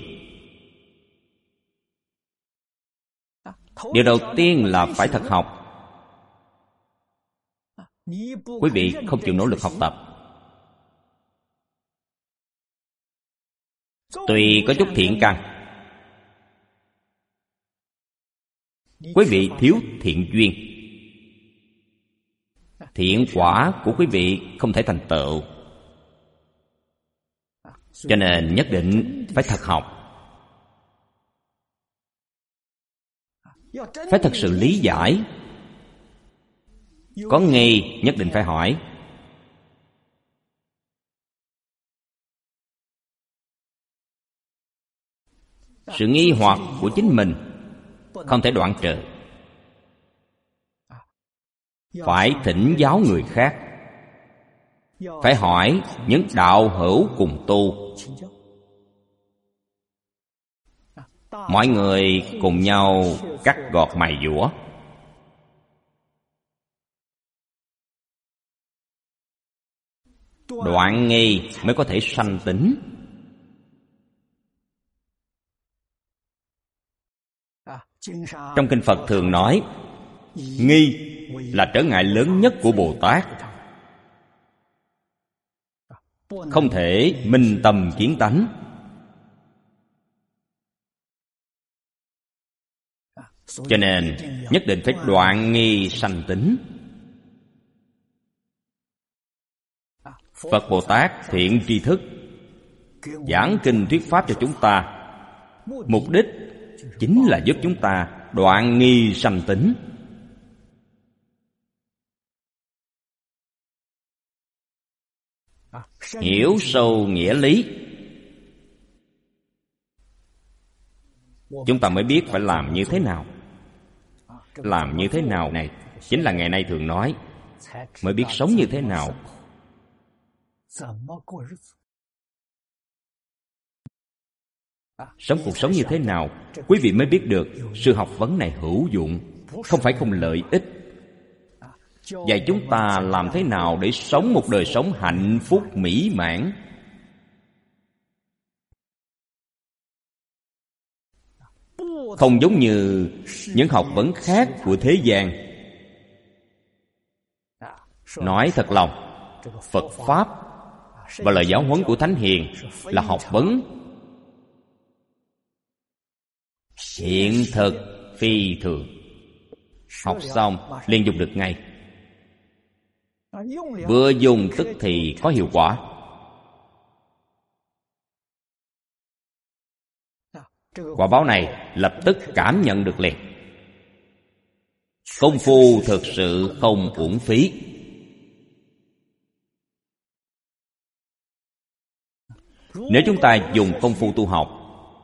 Điều đầu tiên là phải thật học. Quý vị không chịu nỗ lực học tập, tuy có chút thiện căn, quý vị thiếu thiện duyên, thiện quả của quý vị không thể thành tựu. Cho nên nhất định phải thật học. Phải thật sự lý giải. Có nghi nhất định phải hỏi. Sự nghi hoặc của chính mình không thể đoạn trừ. Phải thỉnh giáo người khác. Phải hỏi những đạo hữu cùng tu. Mọi người cùng nhau cắt gọt mài dũa. Đoạn nghi mới có thể sanh tính. Trong kinh Phật thường nói, nghi là trở ngại lớn nhất của Bồ Tát. Không thể minh tâm kiến tánh. Cho nên nhất định phải đoạn nghi sanh tính. Phật Bồ Tát thiện tri thức, giảng kinh thuyết pháp cho chúng ta, mục đích chính là giúp chúng ta đoạn nghi sanh tính. Hiểu sâu nghĩa lý, chúng ta mới biết phải làm như thế nào. Làm như thế nào này chính là ngày nay thường nói, mới biết sống như thế nào. Sống cuộc sống như thế nào, quý vị mới biết được sự học vấn này hữu dụng, không phải không lợi ích. Dạy chúng ta làm thế nào để sống một đời sống hạnh phúc mỹ mãn. Không giống như những học vấn khác của thế gian. Nói thật lòng, Phật Pháp và lời giáo huấn của Thánh Hiền là học vấn hiện thực phi thường. Học xong liền dùng được ngay. Vừa dùng tức thì có hiệu quả. Quả báo này lập tức cảm nhận được liền. Công phu thực sự không uổng phí. Nếu chúng ta dùng công phu tu học,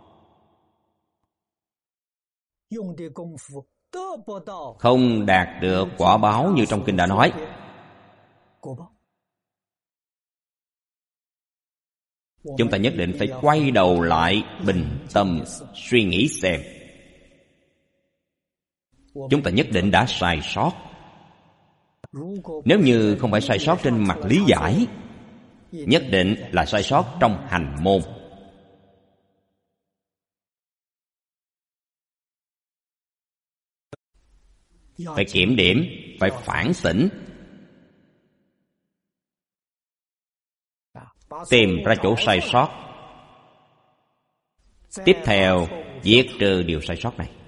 không đạt được quả báo như trong kinh đã nói, chúng ta nhất định phải quay đầu lại bình tâm suy nghĩ xem, chúng ta nhất định đã sai sót. Nếu như không phải sai sót trên mặt lý giải, nhất định là sai sót trong hành môn. Phải kiểm điểm, phải phản省, tìm ra chỗ sai sót, tiếp theo diệt trừ điều sai sót này.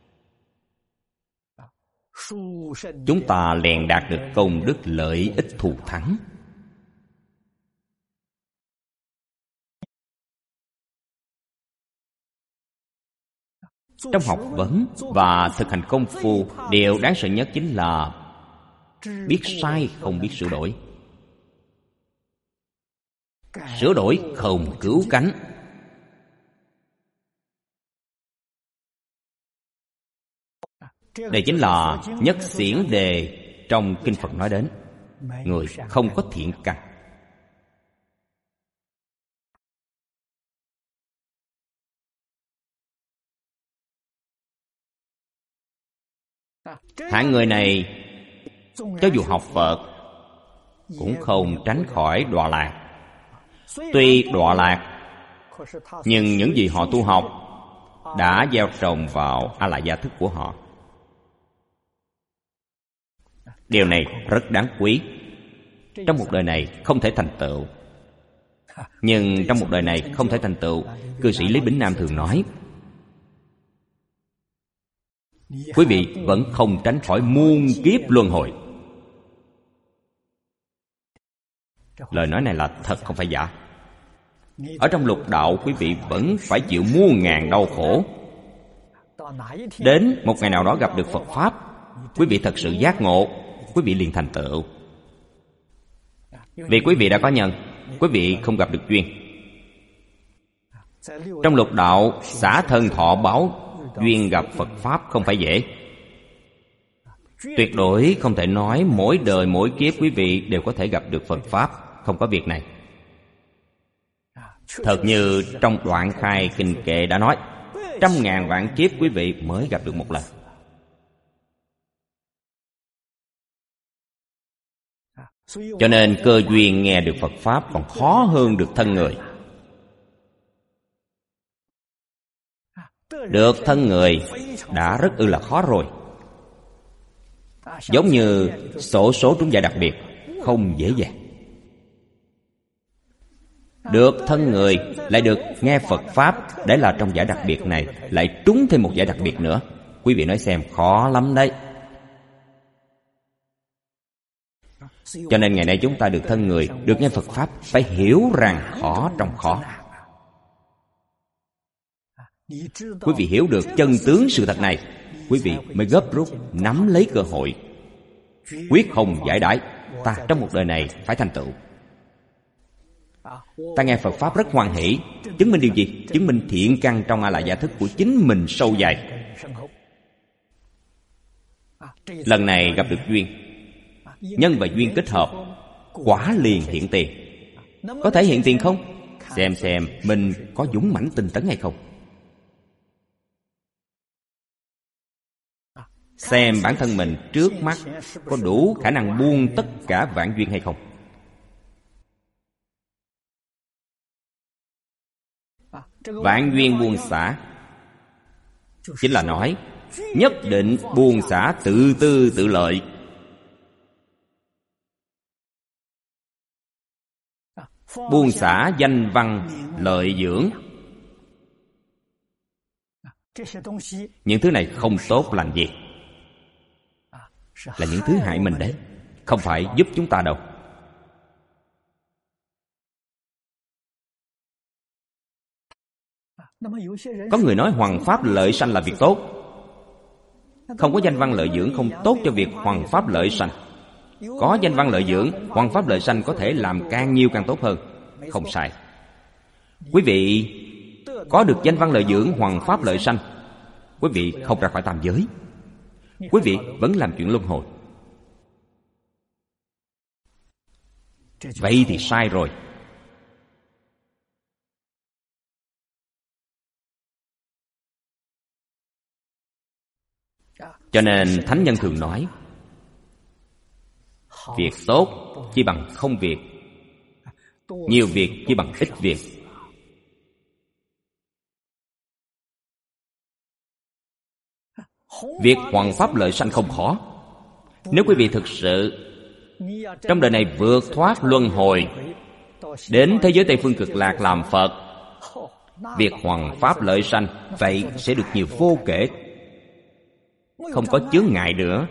Chúng ta liền đạt được công đức lợi ích thù thắng. Trong học vấn và thực hành công phu, điều đáng sợ nhất chính là biết sai không biết sửa đổi. Sửa đổi không cứu cánh. Đây chính là nhất xiển đề trong Kinh Phật nói đến. Người không có thiện căn. Hạng người này cho dù học Phật cũng không tránh khỏi đọa lạc. Tuy đọa lạc, nhưng những gì họ tu học đã gieo trồng vào A Lại Gia thức của họ. Điều này rất đáng quý. Trong một đời này không thể thành tựu, nhưng trong một đời này không thể thành tựu, cư sĩ Lý Bính Nam thường nói, quý vị vẫn không tránh khỏi muôn kiếp luân hồi. Lời nói này là thật, không phải giả. Ở trong lục đạo, quý vị vẫn phải chịu muôn ngàn đau khổ. Đến một ngày nào đó gặp được Phật Pháp, quý vị thật sự giác ngộ, quý vị liền thành tựu. Vì quý vị đã có nhân, quý vị không gặp được duyên. Trong lục đạo, xả thân thọ báo, duyên gặp Phật Pháp không phải dễ. Tuyệt đối không thể nói mỗi đời mỗi kiếp quý vị đều có thể gặp được Phật Pháp. Không có việc này. Thật như trong Đoạn Khai Kinh Kệ đã nói, 100.000 vạn kiếp quý vị mới gặp được một lần. Cho nên cơ duyên nghe được Phật Pháp còn khó hơn được thân người. Được thân người đã rất là khó rồi. Giống như xổ số trúng giải đặc biệt, không dễ dàng. Được thân người lại được nghe Phật Pháp, để là trong giải đặc biệt này lại trúng thêm một giải đặc biệt nữa. Quý vị nói xem, khó lắm đấy. Cho nên ngày nay chúng ta được thân người, được nghe Phật Pháp, phải hiểu rằng khó trong khó. Quý vị hiểu được chân tướng sự thật này, quý vị mới gấp rút nắm lấy cơ hội, quyết không giải đãi. Ta trong một đời này phải thành tựu. Ta nghe Phật Pháp rất hoan hỷ. Chứng minh điều gì? Chứng minh thiện căn trong A Lại Gia thức của chính mình sâu dày. Lần này gặp được duyên, nhân và duyên kết hợp, quả liền hiện tiền. Có thể hiện tiền không? Xem mình có dũng mãnh tinh tấn hay không. Xem bản thân mình trước mắt có đủ khả năng buông tất cả vạn duyên hay không. Vạn duyên buông xả chính là nói nhất định buông xả tự tư tự lợi. Buông xả danh văn lợi dưỡng. Những thứ này không tốt lành gì, là những thứ hại mình đấy, không phải giúp chúng ta đâu. Có người nói hoằng pháp lợi sanh là việc tốt. Không có danh văn lợi dưỡng không tốt cho việc hoằng pháp lợi sanh. Có danh văn lợi dưỡng, hoằng pháp lợi sanh có thể làm càng nhiều càng tốt hơn. Không sai. Quý vị có được danh văn lợi dưỡng, hoằng pháp lợi sanh, quý vị không ra khỏi tam giới, quý vị vẫn làm chuyện luân hồi. Vậy thì sai rồi. Cho nên thánh nhân thường nói, việc tốt chỉ bằng không việc, nhiều việc chỉ bằng ít việc. Việc hoằng pháp lợi sanh không khó. Nếu quý vị thực sự trong đời này vượt thoát luân hồi, đến thế giới Tây Phương Cực Lạc làm Phật, việc hoằng pháp lợi sanh vậy sẽ được nhiều vô kể, không có chướng ngại nữa.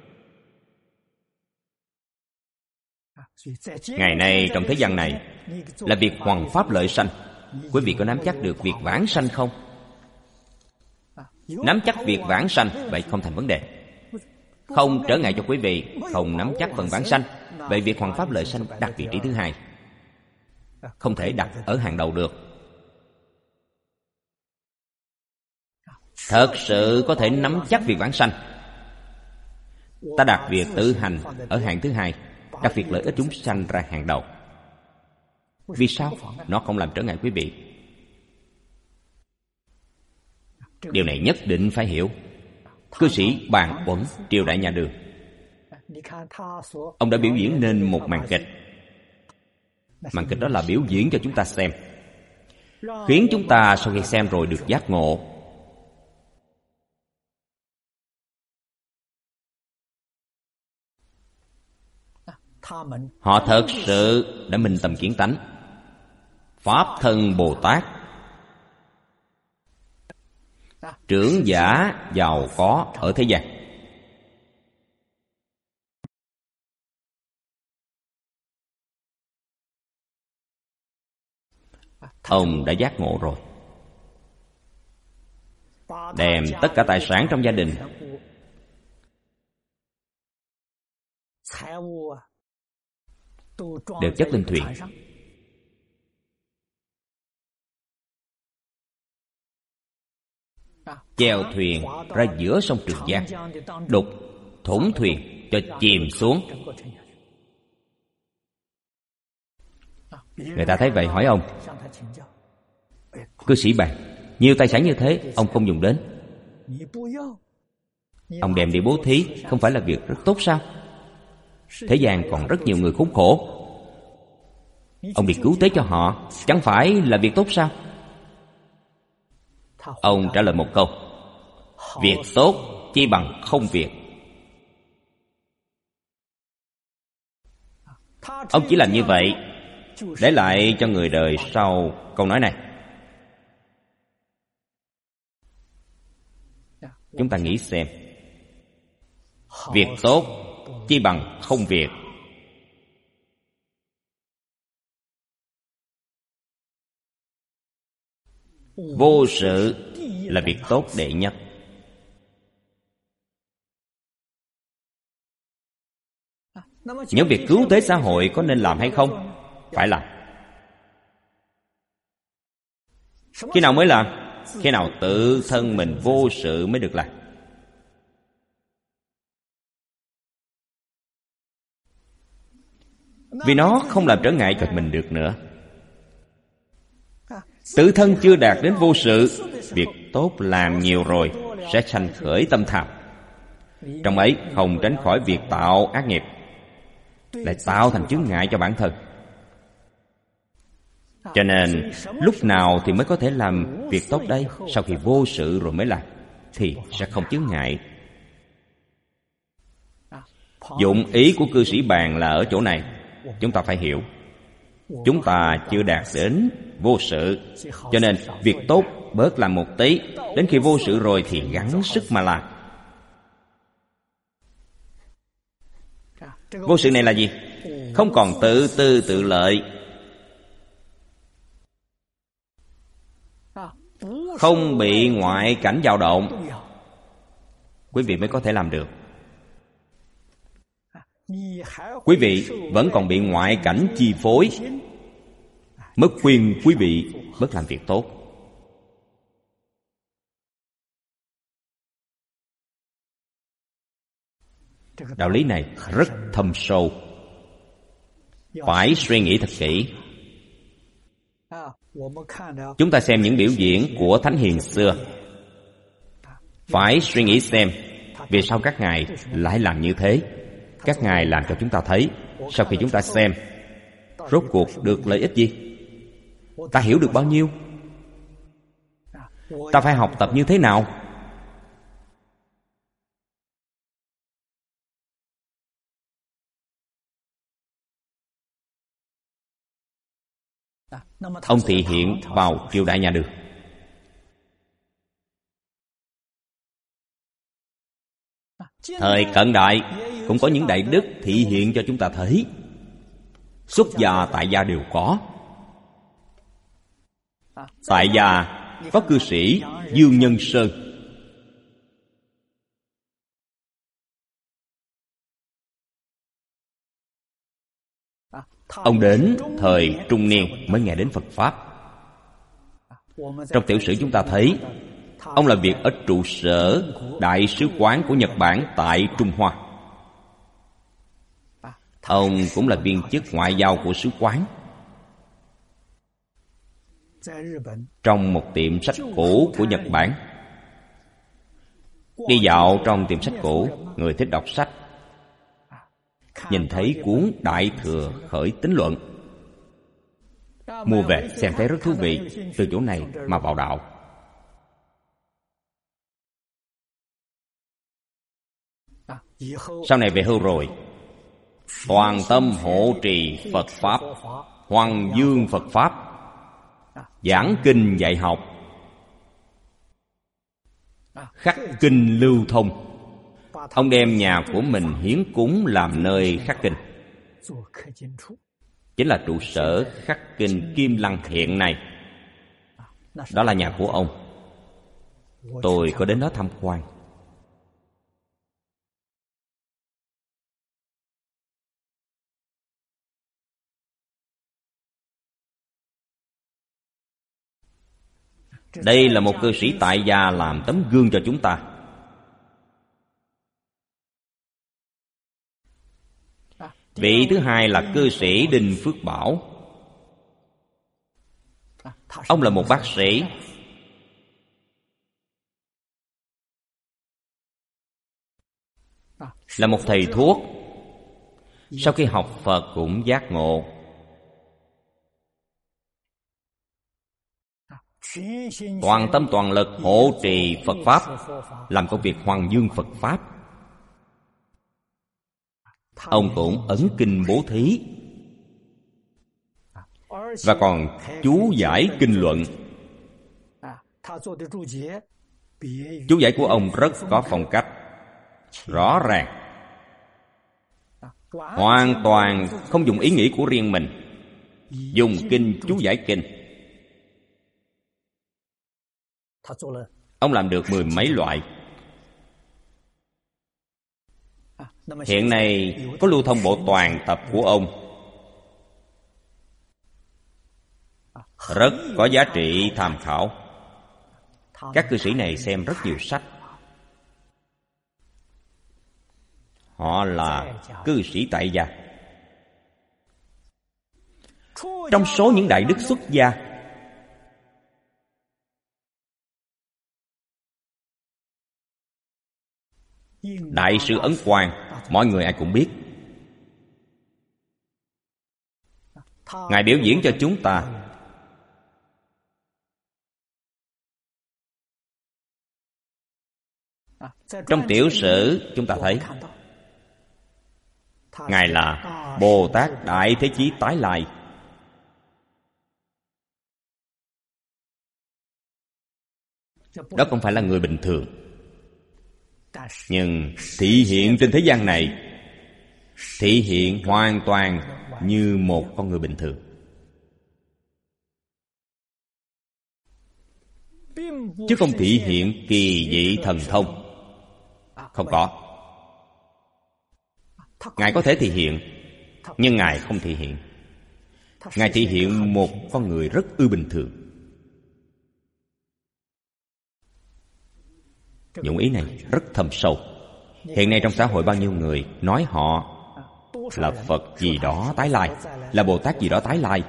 Ngày nay trong thế gian này là việc hoằng pháp lợi sanh, quý vị có nắm chắc được việc vãng sanh không? Nắm chắc việc vãng sanh, vậy không thành vấn đề, không trở ngại cho quý vị. Không nắm chắc phần vãng sanh, vậy việc hoằng pháp lợi sanh đặt vị trí thứ hai. không thể đặt ở hàng đầu được. Thật sự có thể nắm chắc việc vãng sanh, ta đặt việc tự hành ở hàng thứ hai, đặt việc lợi ích chúng sanh ra hàng đầu. Vì sao? Nó không làm trở ngại quý vị. Điều này nhất định phải hiểu. Cư sĩ Bàn Uẩn, triều đại nhà Đường, ông đã biểu diễn nên một màn kịch. Màn kịch đó là biểu diễn cho chúng ta xem, khiến chúng ta sau khi xem rồi được giác ngộ. Họ thật sự đã minh tâm kiến tánh. Pháp thân Bồ Tát, trưởng giả giàu có ở thế gian, ông đã giác ngộ rồi, đem tất cả tài sản trong gia đình, đều chất lên thuyền, chèo thuyền ra giữa sông Trường Giang, đục thủng thuyền cho chìm xuống. Người ta thấy vậy hỏi ông: cư sĩ Bàn, nhiều tài sản như thế ông không dùng đến, ông đem đi bố thí, không phải là việc rất tốt sao? Thế gian còn rất nhiều người khốn khổ, ông đi cứu tế cho họ, chẳng phải là việc tốt sao? Ông trả lời một câu: việc tốt chi bằng không việc. Ông chỉ làm như vậy, để lại cho người đời sau câu nói này. Chúng ta nghĩ xem, việc tốt chi bằng không việc. Vô sự là việc tốt đệ nhất. Những việc cứu tế xã hội có nên làm hay không? Phải làm. Khi nào mới làm? Khi nào tự thân mình vô sự mới được làm. Vì nó không làm trở ngại cho mình được nữa. Tự thân chưa đạt đến vô sự, việc tốt làm nhiều rồi sẽ sanh khởi tâm tham. Trong ấy không tránh khỏi việc tạo ác nghiệp, lại tạo thành chướng ngại cho bản thân. Cho nên lúc nào thì mới có thể làm việc tốt đây? Sau khi vô sự rồi mới làm thì sẽ không chướng ngại. Dụng ý của cư sĩ Bàn là ở chỗ này. Chúng ta phải hiểu, chúng ta chưa đạt đến vô sự, cho nên việc tốt bớt làm một tí, đến khi vô sự rồi thì gắng sức mà làm. Vô sự này là gì? Không còn tự tư tự lợi, không bị ngoại cảnh dao động, quý vị mới có thể làm được. Quý vị vẫn còn bị ngoại cảnh chi phối, mới khuyên quý vị bớt làm việc tốt. Đạo lý này rất thâm sâu, phải suy nghĩ thật kỹ. Chúng ta xem những biểu diễn của thánh hiền xưa, phải suy nghĩ xem vì sao các ngài lại làm như thế. Các ngài làm cho chúng ta thấy, sau khi chúng ta xem, rốt cuộc được lợi ích gì? Ta hiểu được bao nhiêu? Ta phải học tập như thế nào? Ông thị hiện vào triều đại nhà Đường. Thời cận đại cũng có những đại đức thị hiện cho chúng ta thấy. Xuất gia tại gia đều có. Tại gia có cư sĩ Dương Nhân Sơn. Ông đến thời trung niên mới nghe đến Phật Pháp. Trong tiểu sử chúng ta thấy ông làm việc ở trụ sở Đại sứ quán của Nhật Bản tại Trung Hoa. Ông cũng là viên chức ngoại giao của sứ quán. Trong một tiệm sách cũ của Nhật Bản, đi dạo trong tiệm sách cũ, người thích đọc sách nhìn thấy cuốn Đại Thừa Khởi Tín Luận, mua về xem thấy rất thú vị, từ chỗ này mà vào đạo. Sau này về hưu rồi, toàn tâm hộ trì Phật Pháp, hoằng dương Phật Pháp, giảng kinh dạy học, khắc kinh lưu thông. Ông đem nhà của mình hiến cúng làm nơi khắc kinh, chính là trụ sở khắc kinh Kim Lăng hiện nay. Đó là nhà của ông. Tôi có đến đó tham quan. Đây là một cư sĩ tại gia làm tấm gương cho chúng ta. Vị thứ hai là cư sĩ Đinh Phước Bảo. Ông là một bác sĩ. Là một thầy thuốc. Sau khi học Phật cũng giác ngộ. Toàn tâm toàn lực hộ trì Phật Pháp, làm công việc hoằng dương Phật Pháp. Ông cũng ấn kinh bố thí, và còn chú giải kinh luận. Chú giải của ông rất có phong cách, rõ ràng, hoàn toàn không dùng ý nghĩ của riêng mình, dùng kinh chú giải kinh. Ông làm được mười mấy loại. Hiện nay có lưu thông bộ toàn tập của ông, rất có giá trị tham khảo. Các cư sĩ này xem rất nhiều sách. Họ là cư sĩ tại gia. Trong số những đại đức xuất gia, Đại sư Ấn Quang, mọi người ai cũng biết. Ngài biểu diễn cho chúng ta. Trong tiểu sử chúng ta thấy Ngài là Bồ Tát Đại Thế Chí tái lại. Đó không phải là người bình thường, nhưng thị hiện trên thế gian này, thị hiện hoàn toàn như một con người bình thường. Chứ không thị hiện kỳ dị thần thông. Không có. Ngài có thể thị hiện, nhưng Ngài không thị hiện. Ngài thị hiện một con người rất bình thường. Dụng ý này rất thâm sâu. Hiện nay trong xã hội bao nhiêu người nói họ là Phật gì đó tái lai, là Bồ Tát gì đó tái lai,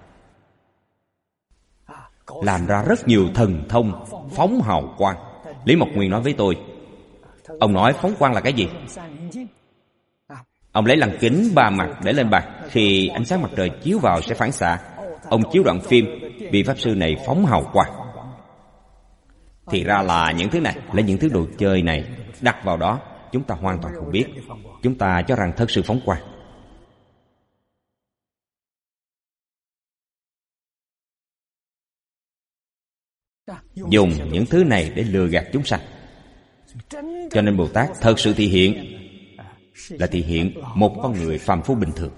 làm ra rất nhiều thần thông, phóng hào quang. Lý Mộc Nguyên nói với tôi, ông nói phóng quang là cái gì? Ông lấy lăng kính 3 mặt để lên bàn, khi ánh sáng mặt trời chiếu vào sẽ phản xạ. Ông chiếu đoạn phim, vị pháp sư này phóng hào quang. Thì ra là những thứ này, là những thứ đồ chơi này đặt vào đó, chúng ta hoàn toàn không biết. Chúng ta cho rằng thật sự phóng quang. Dùng những thứ này để lừa gạt chúng sanh. Cho nên Bồ Tát thật sự thị hiện là thị hiện một con người phàm phu bình thường,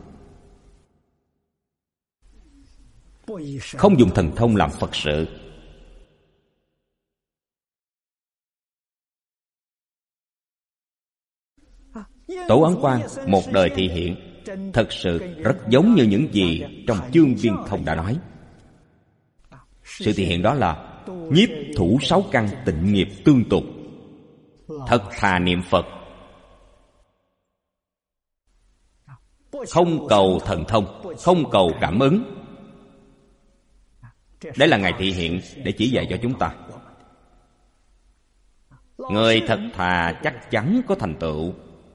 không dùng thần thông làm Phật sự. Tổ Ấn Quang một đời thị hiện, thật sự rất giống như những gì trong chương Viên Thông đã nói. Sự thể hiện đó là nhiếp thủ 6 căn tịnh nghiệp tương tục, thật thà niệm Phật, không cầu thần thông, không cầu cảm ứng. Đấy là Ngài thể hiện để chỉ dạy cho chúng ta. Người thật thà chắc chắn có thành tựu.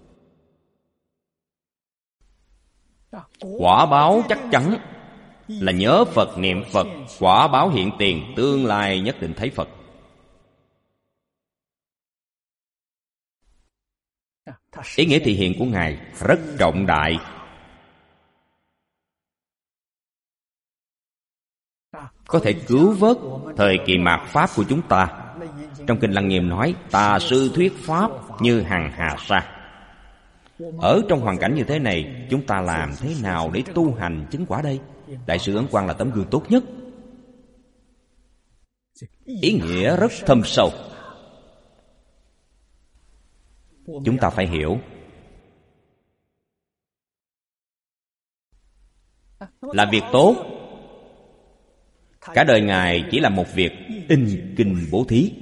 Quả báo chắc chắn là nhớ Phật niệm Phật, quả báo hiện tiền, tương lai nhất định thấy Phật. Ý nghĩa thể hiện của Ngài rất trọng đại. Có thể cứu vớt thời kỳ mạt Pháp của chúng ta. Trong Kinh Lăng Nghiêm nói, tà sư thuyết Pháp như hằng hà sa. Ở trong hoàn cảnh như thế này, chúng ta làm thế nào để tu hành chứng quả đây? Đại sư Ấn Quang là tấm gương tốt nhất. Ý nghĩa rất thâm sâu. Chúng ta phải hiểu. Làm việc tốt, cả đời Ngài chỉ làm một việc: in kinh bố thí,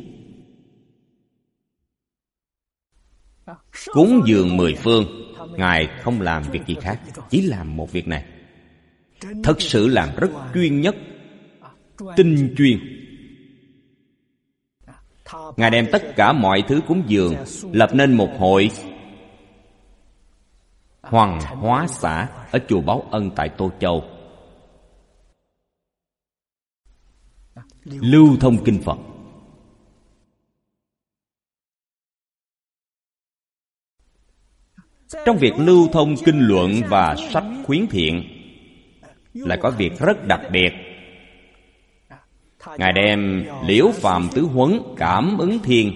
cúng dường 10 phương. Ngài không làm việc gì khác, chỉ làm một việc này. Thật sự làm rất chuyên nhất, tinh chuyên. Ngài đem tất cả mọi thứ cúng dường lập nên một hội Hoàng Hóa Xã ở chùa Báo Ân tại Tô Châu, lưu thông kinh Phật. Trong việc lưu thông kinh luận và sách khuyến thiện lại có việc rất đặc biệt. Ngài đem Liễu Phàm Tứ Huấn, Cảm Ứng Thiên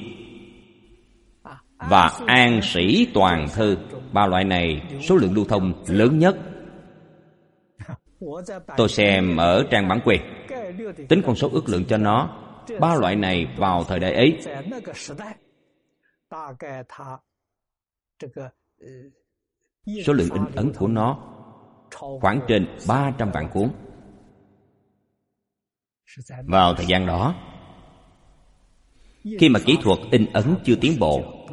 và An Sĩ Toàn Thư, 3 loại này số lượng lưu thông lớn nhất. Tôi xem ở trang bản quyền, tính con số ước lượng cho nó, 3 loại này vào thời đại ấy số lượng in ấn của nó khoảng trên 300 vạn cuốn. Vào thời gian đó, khi mà kỹ thuật in ấn chưa tiến bộ,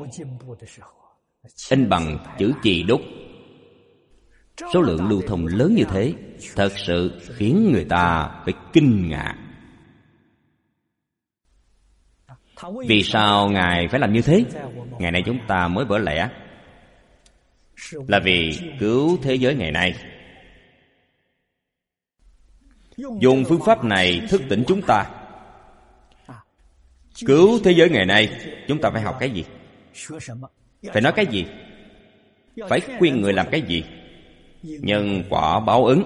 in bằng chữ chì đúc, số lượng lưu thông lớn như thế thật sự khiến người ta phải kinh ngạc. Vì sao Ngài phải làm như thế? Ngày nay chúng ta mới vỡ lẽ, là vì cứu thế giới ngày nay. Dùng phương pháp này thức tỉnh chúng ta. Cứu thế giới ngày nay, chúng ta phải học cái gì? Phải nói cái gì? Phải khuyên người làm cái gì? Nhân quả báo ứng.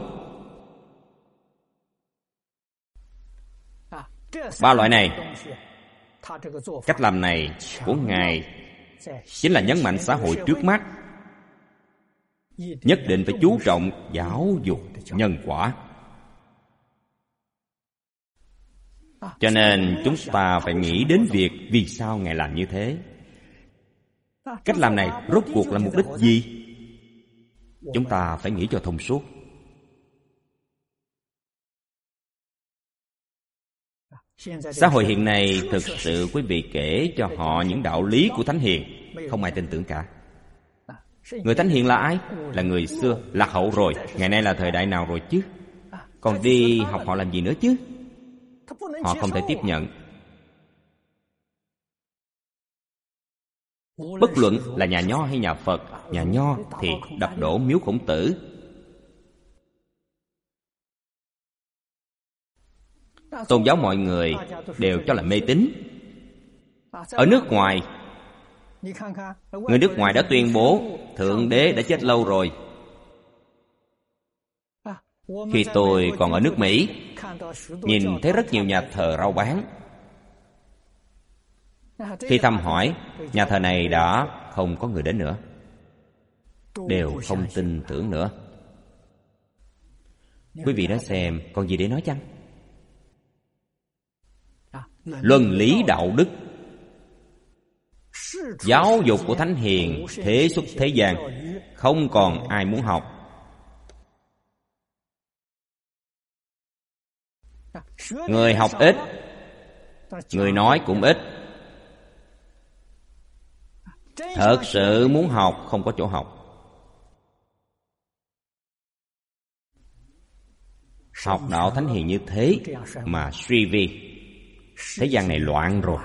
3 loại này, cách làm này của Ngài chính là nhấn mạnh xã hội trước mắt nhất định phải chú trọng giáo dục nhân quả. Cho nên chúng ta phải nghĩ đến việc vì sao Ngài làm như thế. Cách làm này rốt cuộc là mục đích gì? Chúng ta phải nghĩ cho thông suốt. Xã hội hiện nay thực sự quý vị kể cho họ những đạo lý của Thánh Hiền, không ai tin tưởng cả. Người Thánh Hiền là ai? Là người xưa, lạc hậu rồi. Ngày nay là thời đại nào rồi chứ? Còn đi học họ làm gì nữa chứ? Họ không thể tiếp nhận. Bất luận là nhà Nho hay nhà Phật, nhà Nho thì đập đổ miếu Khổng Tử. Tôn giáo mọi người đều cho là mê tín. Ở nước ngoài, người nước ngoài đã tuyên bố Thượng Đế đã chết lâu rồi. Khi tôi còn ở nước Mỹ, nhìn thấy rất nhiều nhà thờ rao bán. Khi thăm hỏi, nhà thờ này đã không có người đến nữa, đều không tin tưởng nữa. Quý vị nói xem, còn gì để nói chăng? Luân lý đạo đức, giáo dục của Thánh Hiền thế xuất thế gian, không còn ai muốn học. Người học ít, người nói cũng ít. Thật sự muốn học không có chỗ học. Học đạo thánh hiền như thế mà suy vi, thế gian này loạn rồi.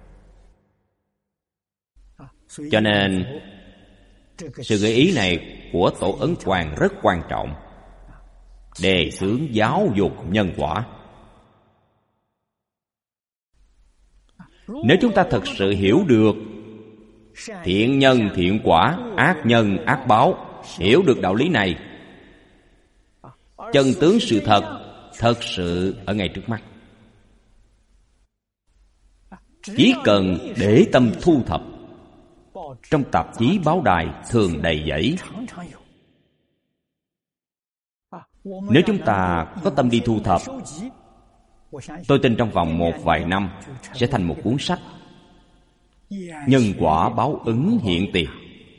Cho nên sự gợi ý này của Tổ Ấn Quang rất quan trọng. Đề xướng giáo dục nhân quả. Nếu chúng ta thật sự hiểu được thiện nhân thiện quả, ác nhân ác báo, hiểu được đạo lý này, chân tướng sự thật sự ở ngay trước mắt. Chỉ cần để tâm thu thập, trong tạp chí báo đài thường đầy dẫy. Nếu chúng ta có tâm đi thu thập, tôi tin trong vòng một vài năm sẽ thành một cuốn sách Nhân quả báo ứng hiện tiền.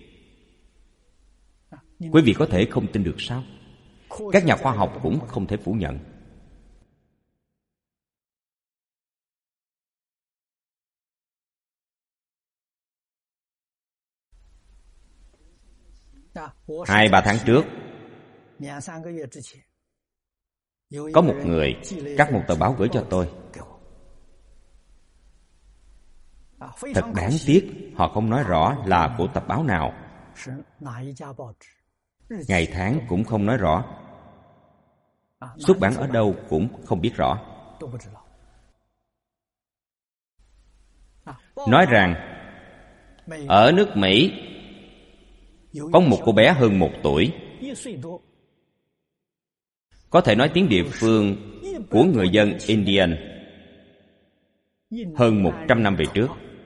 Quý vị có thể không tin được sao? Các nhà khoa học cũng không thể phủ nhận. Hai ba tháng trước, có một người cắt một tờ báo gửi cho tôi. Thật đáng tiếc, họ không nói rõ là của tập báo nào, ngày tháng cũng không nói rõ, xuất bản ở đâu cũng không biết rõ. Nói rằng ở nước Mỹ có một cô bé hơn 1 tuổi, có thể nói tiếng địa phương của người dân Indian hơn 100 năm về trước.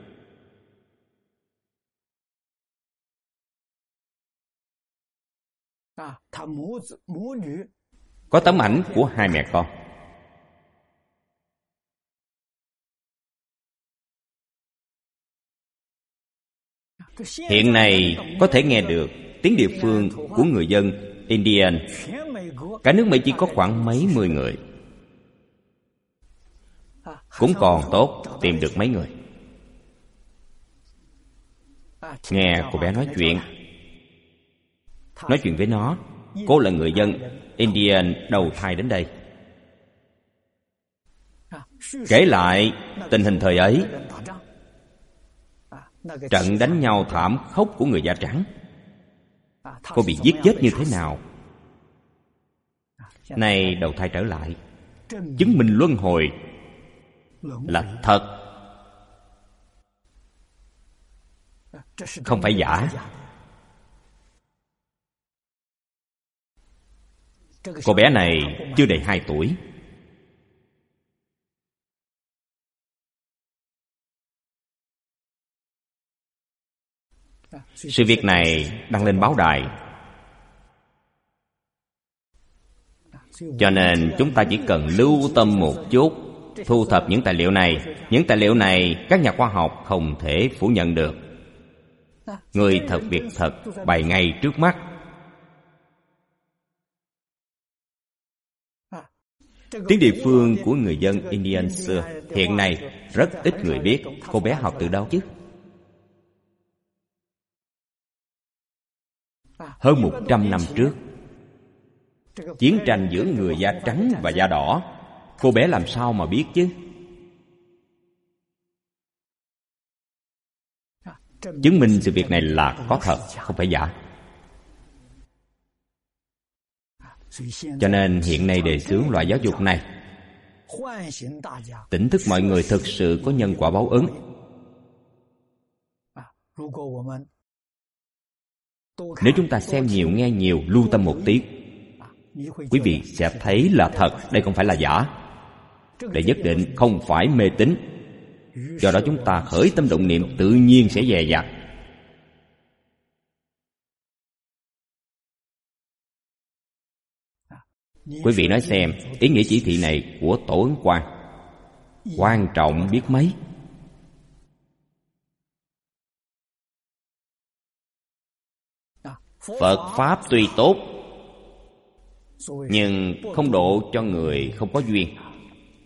Có tấm ảnh của hai mẹ con. Hiện nay có thể nghe được tiếng địa phương của người dân Indian. Cả nước Mỹ chỉ có khoảng mấy mươi người. Cũng còn tốt tìm được mấy người. Nghe cô bé nói chuyện với nó. Cô là người dân Indian đầu thai đến đây. Kể lại tình hình thời ấy, trận đánh nhau thảm khốc của người da trắng. Cô bị giết chết như thế nào? Nay đầu thai trở lại, chứng minh luân hồi là thật, không phải giả. Cô bé này chưa đầy 2 tuổi. Sự việc này đăng lên báo đài, cho nên chúng ta chỉ cần lưu tâm một chút, thu thập những tài liệu này. Những tài liệu này các nhà khoa học không thể phủ nhận được. Người thật việc thật bày ngay trước mắt. Tiếng địa phương của người dân Indian xưa hiện nay rất ít người biết. Cô bé học từ đâu chứ? Hơn 100 năm trước, chiến tranh giữa người da trắng và da đỏ, cô bé làm sao mà biết chứ? Chứng minh sự việc này là có thật, không phải giả. Cho nên hiện nay đề xướng loại giáo dục này, tỉnh thức mọi người thực sự có nhân quả báo ứng. Nếu chúng ta xem nhiều, nghe nhiều, lưu tâm một tí, quý vị sẽ thấy là thật, đây không phải là giả. Đây nhất định không phải mê tín. Do đó chúng ta khởi tâm động niệm tự nhiên sẽ dè dặt. Quý vị nói xem, ý nghĩa chỉ thị này của Tổ Ấn Quang quan trọng biết mấy. Phật Pháp tuy tốt, nhưng không độ cho người không có duyên.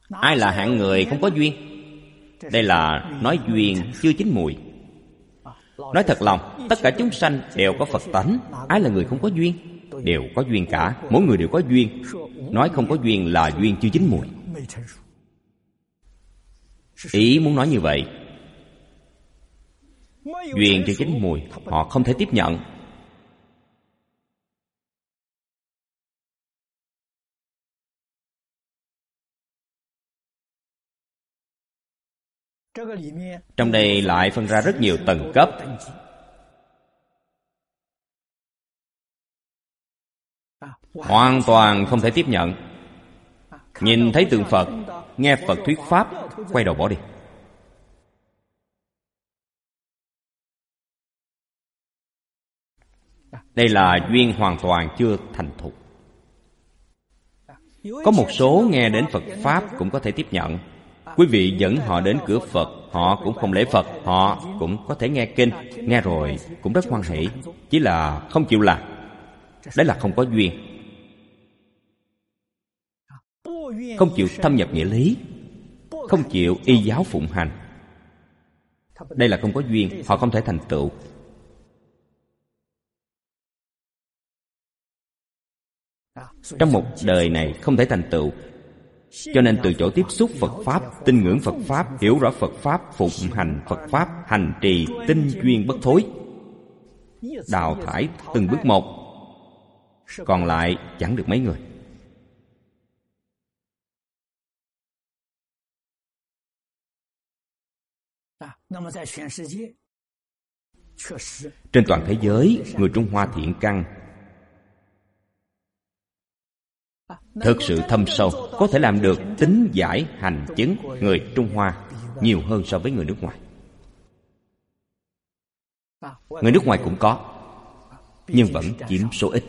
Ai là hạng người không có duyên? Đây là nói duyên chưa chín mùi. Nói thật lòng, tất cả chúng sanh đều có Phật tánh. Ai là người không có duyên? Đều có duyên cả, mỗi người đều có duyên. Nói không có duyên là duyên chưa chín mùi. Ý muốn nói như vậy. Duyên chưa chín mùi, họ không thể tiếp nhận. Trong đây lại phân ra rất nhiều tầng cấp. Hoàn toàn không thể tiếp nhận. Nhìn thấy tượng Phật, nghe Phật thuyết pháp, quay đầu bỏ đi. Đây là duyên hoàn toàn chưa thành thục. Có một số nghe đến Phật pháp cũng có thể tiếp nhận. Quý vị dẫn họ đến cửa Phật, họ cũng không lễ Phật, họ cũng có thể nghe kinh, nghe rồi cũng rất hoan hỷ, chỉ là không chịu làm. Đấy là không có duyên. Không chịu thâm nhập nghĩa lý, không chịu y giáo phụng hành. Đây là không có duyên, họ không thể thành tựu. Trong một đời này không thể thành tựu. Cho nên từ chỗ tiếp xúc Phật Pháp, tin ngưỡng Phật Pháp, hiểu rõ Phật Pháp, phụng hành Phật Pháp, hành trì tinh duyên bất thối, đào thải từng bước một. Còn lại chẳng được mấy người. Trên toàn thế giới, người Trung Hoa thiện căn thực sự thâm sâu, có thể làm được tín giải hành chứng. Người Trung Hoa nhiều hơn so với người nước ngoài. Người nước ngoài cũng có, nhưng vẫn chiếm số ít.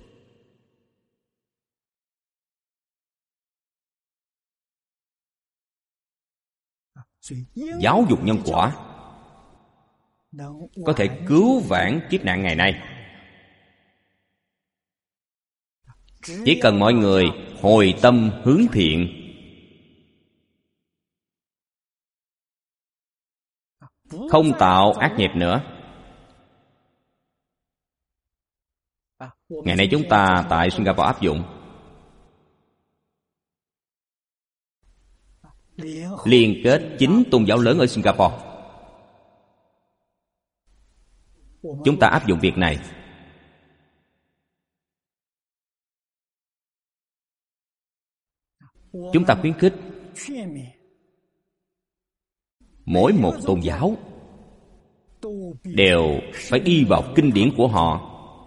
Giáo dục nhân quả có thể cứu vãn kiếp nạn ngày nay. Chỉ cần mọi người hồi tâm hướng thiện, không tạo ác nghiệp nữa. Ngày nay chúng ta tại Singapore áp dụng liên kết 9 tôn giáo lớn ở Singapore. Chúng ta áp dụng việc này. Chúng ta khuyến khích mỗi một tôn giáo đều phải đi vào kinh điển của họ.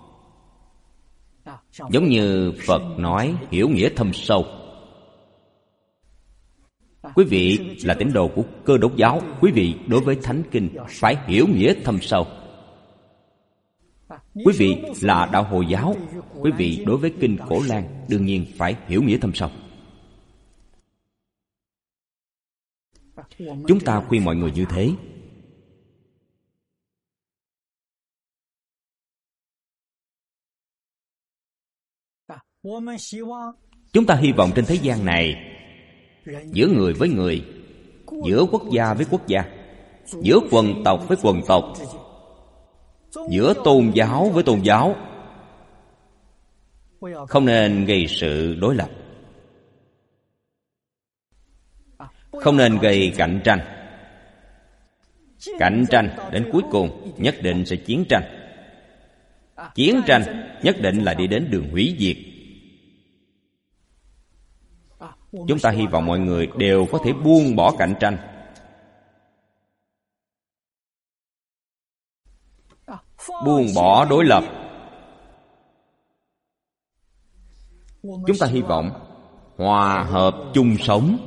Giống như Phật nói hiểu nghĩa thâm sâu. Quý vị là tín đồ của Cơ Đốc giáo, quý vị đối với Thánh Kinh phải hiểu nghĩa thâm sâu. Quý vị là đạo Hồi giáo, quý vị đối với Kinh Cổ Lan đương nhiên phải hiểu nghĩa thâm sâu. Chúng ta khuyên mọi người như thế. Chúng ta hy vọng trên thế gian này, giữa người với người, giữa quốc gia với quốc gia, giữa quần tộc với quần tộc, giữa tôn giáo với tôn giáo, không nên gây sự đối lập, không nên gây cạnh tranh. Cạnh tranh đến cuối cùng nhất định sẽ chiến tranh. Chiến tranh nhất định là đi đến đường hủy diệt. Chúng ta hy vọng mọi người đều có thể buông bỏ cạnh tranh, buông bỏ đối lập. Chúng ta hy vọng hòa hợp chung sống,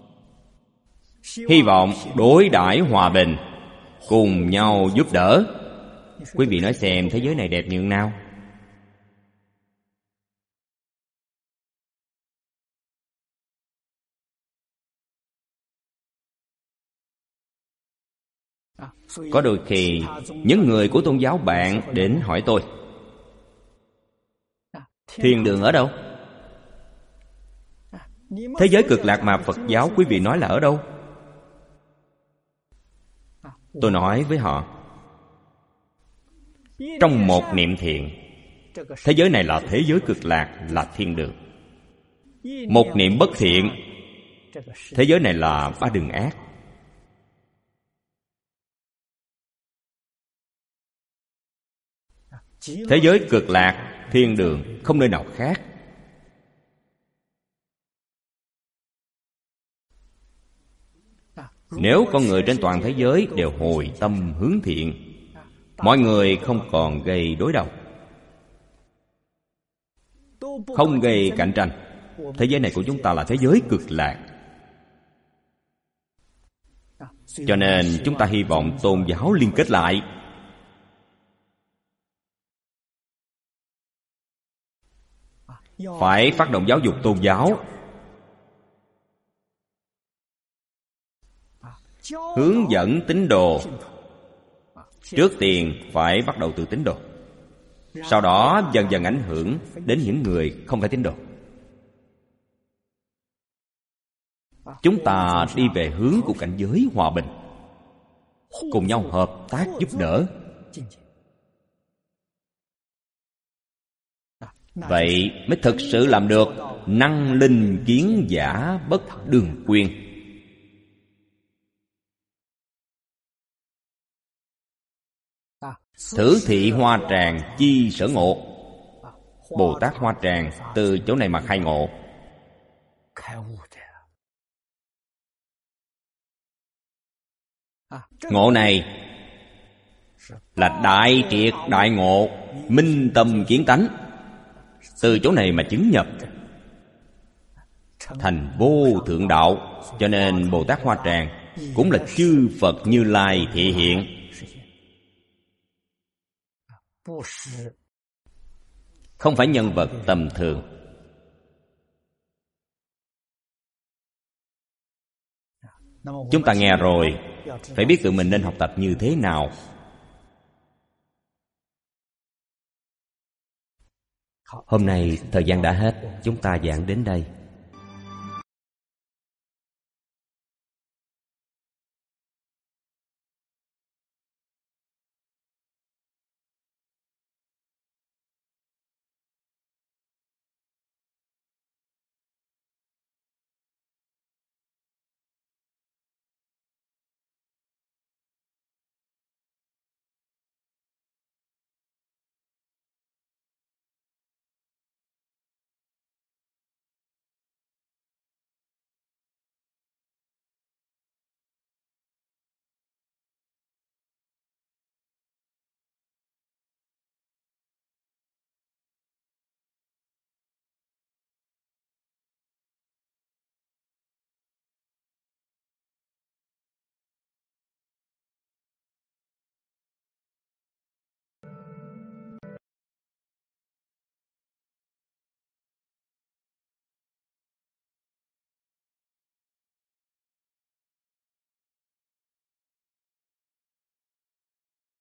hy vọng đối đãi hòa bình, cùng nhau giúp đỡ. Quý vị nói xem thế giới này đẹp như thế nào? Có đôi khi những người của tôn giáo bạn đến hỏi tôi, thiên đường ở đâu? Thế giới cực lạc mà Phật giáo quý vị nói là ở đâu? Tôi nói với họ, trong một niệm thiện, thế giới này là thế giới cực lạc, là thiên đường. Một niệm bất thiện, thế giới này là ba đường ác. Thế giới cực lạc, thiên đường, không nơi nào khác. Nếu con người trên toàn thế giới đều hồi tâm hướng thiện, mọi người không còn gây đối đầu, không gây cạnh tranh, thế giới này của chúng ta là thế giới cực lạc. Cho nên chúng ta hy vọng tôn giáo liên kết lại. Phải phát động giáo dục tôn giáo, hướng dẫn tín đồ. Trước tiên phải bắt đầu từ tín đồ, sau đó dần dần ảnh hưởng đến những người không phải tín đồ. Chúng ta đi về hướng của cảnh giới hòa bình, cùng nhau hợp tác giúp đỡ. Vậy mới thực sự làm được năng linh kiến giả bất đường quyên. Thử thị Hoa Tràng chi sở ngộ. Bồ Tát Hoa Tràng từ chỗ này mà khai ngộ. Ngộ này là đại triệt đại ngộ, minh tâm kiến tánh. Từ chỗ này mà chứng nhập thành vô thượng đạo. Cho nên Bồ Tát Hoa Tràng cũng là chư Phật Như Lai thị hiện. Không phải nhân vật tầm thường. Chúng ta nghe rồi, phải biết tự mình nên học tập như thế nào. Hôm nay thời gian đã hết, chúng ta giảng đến đây.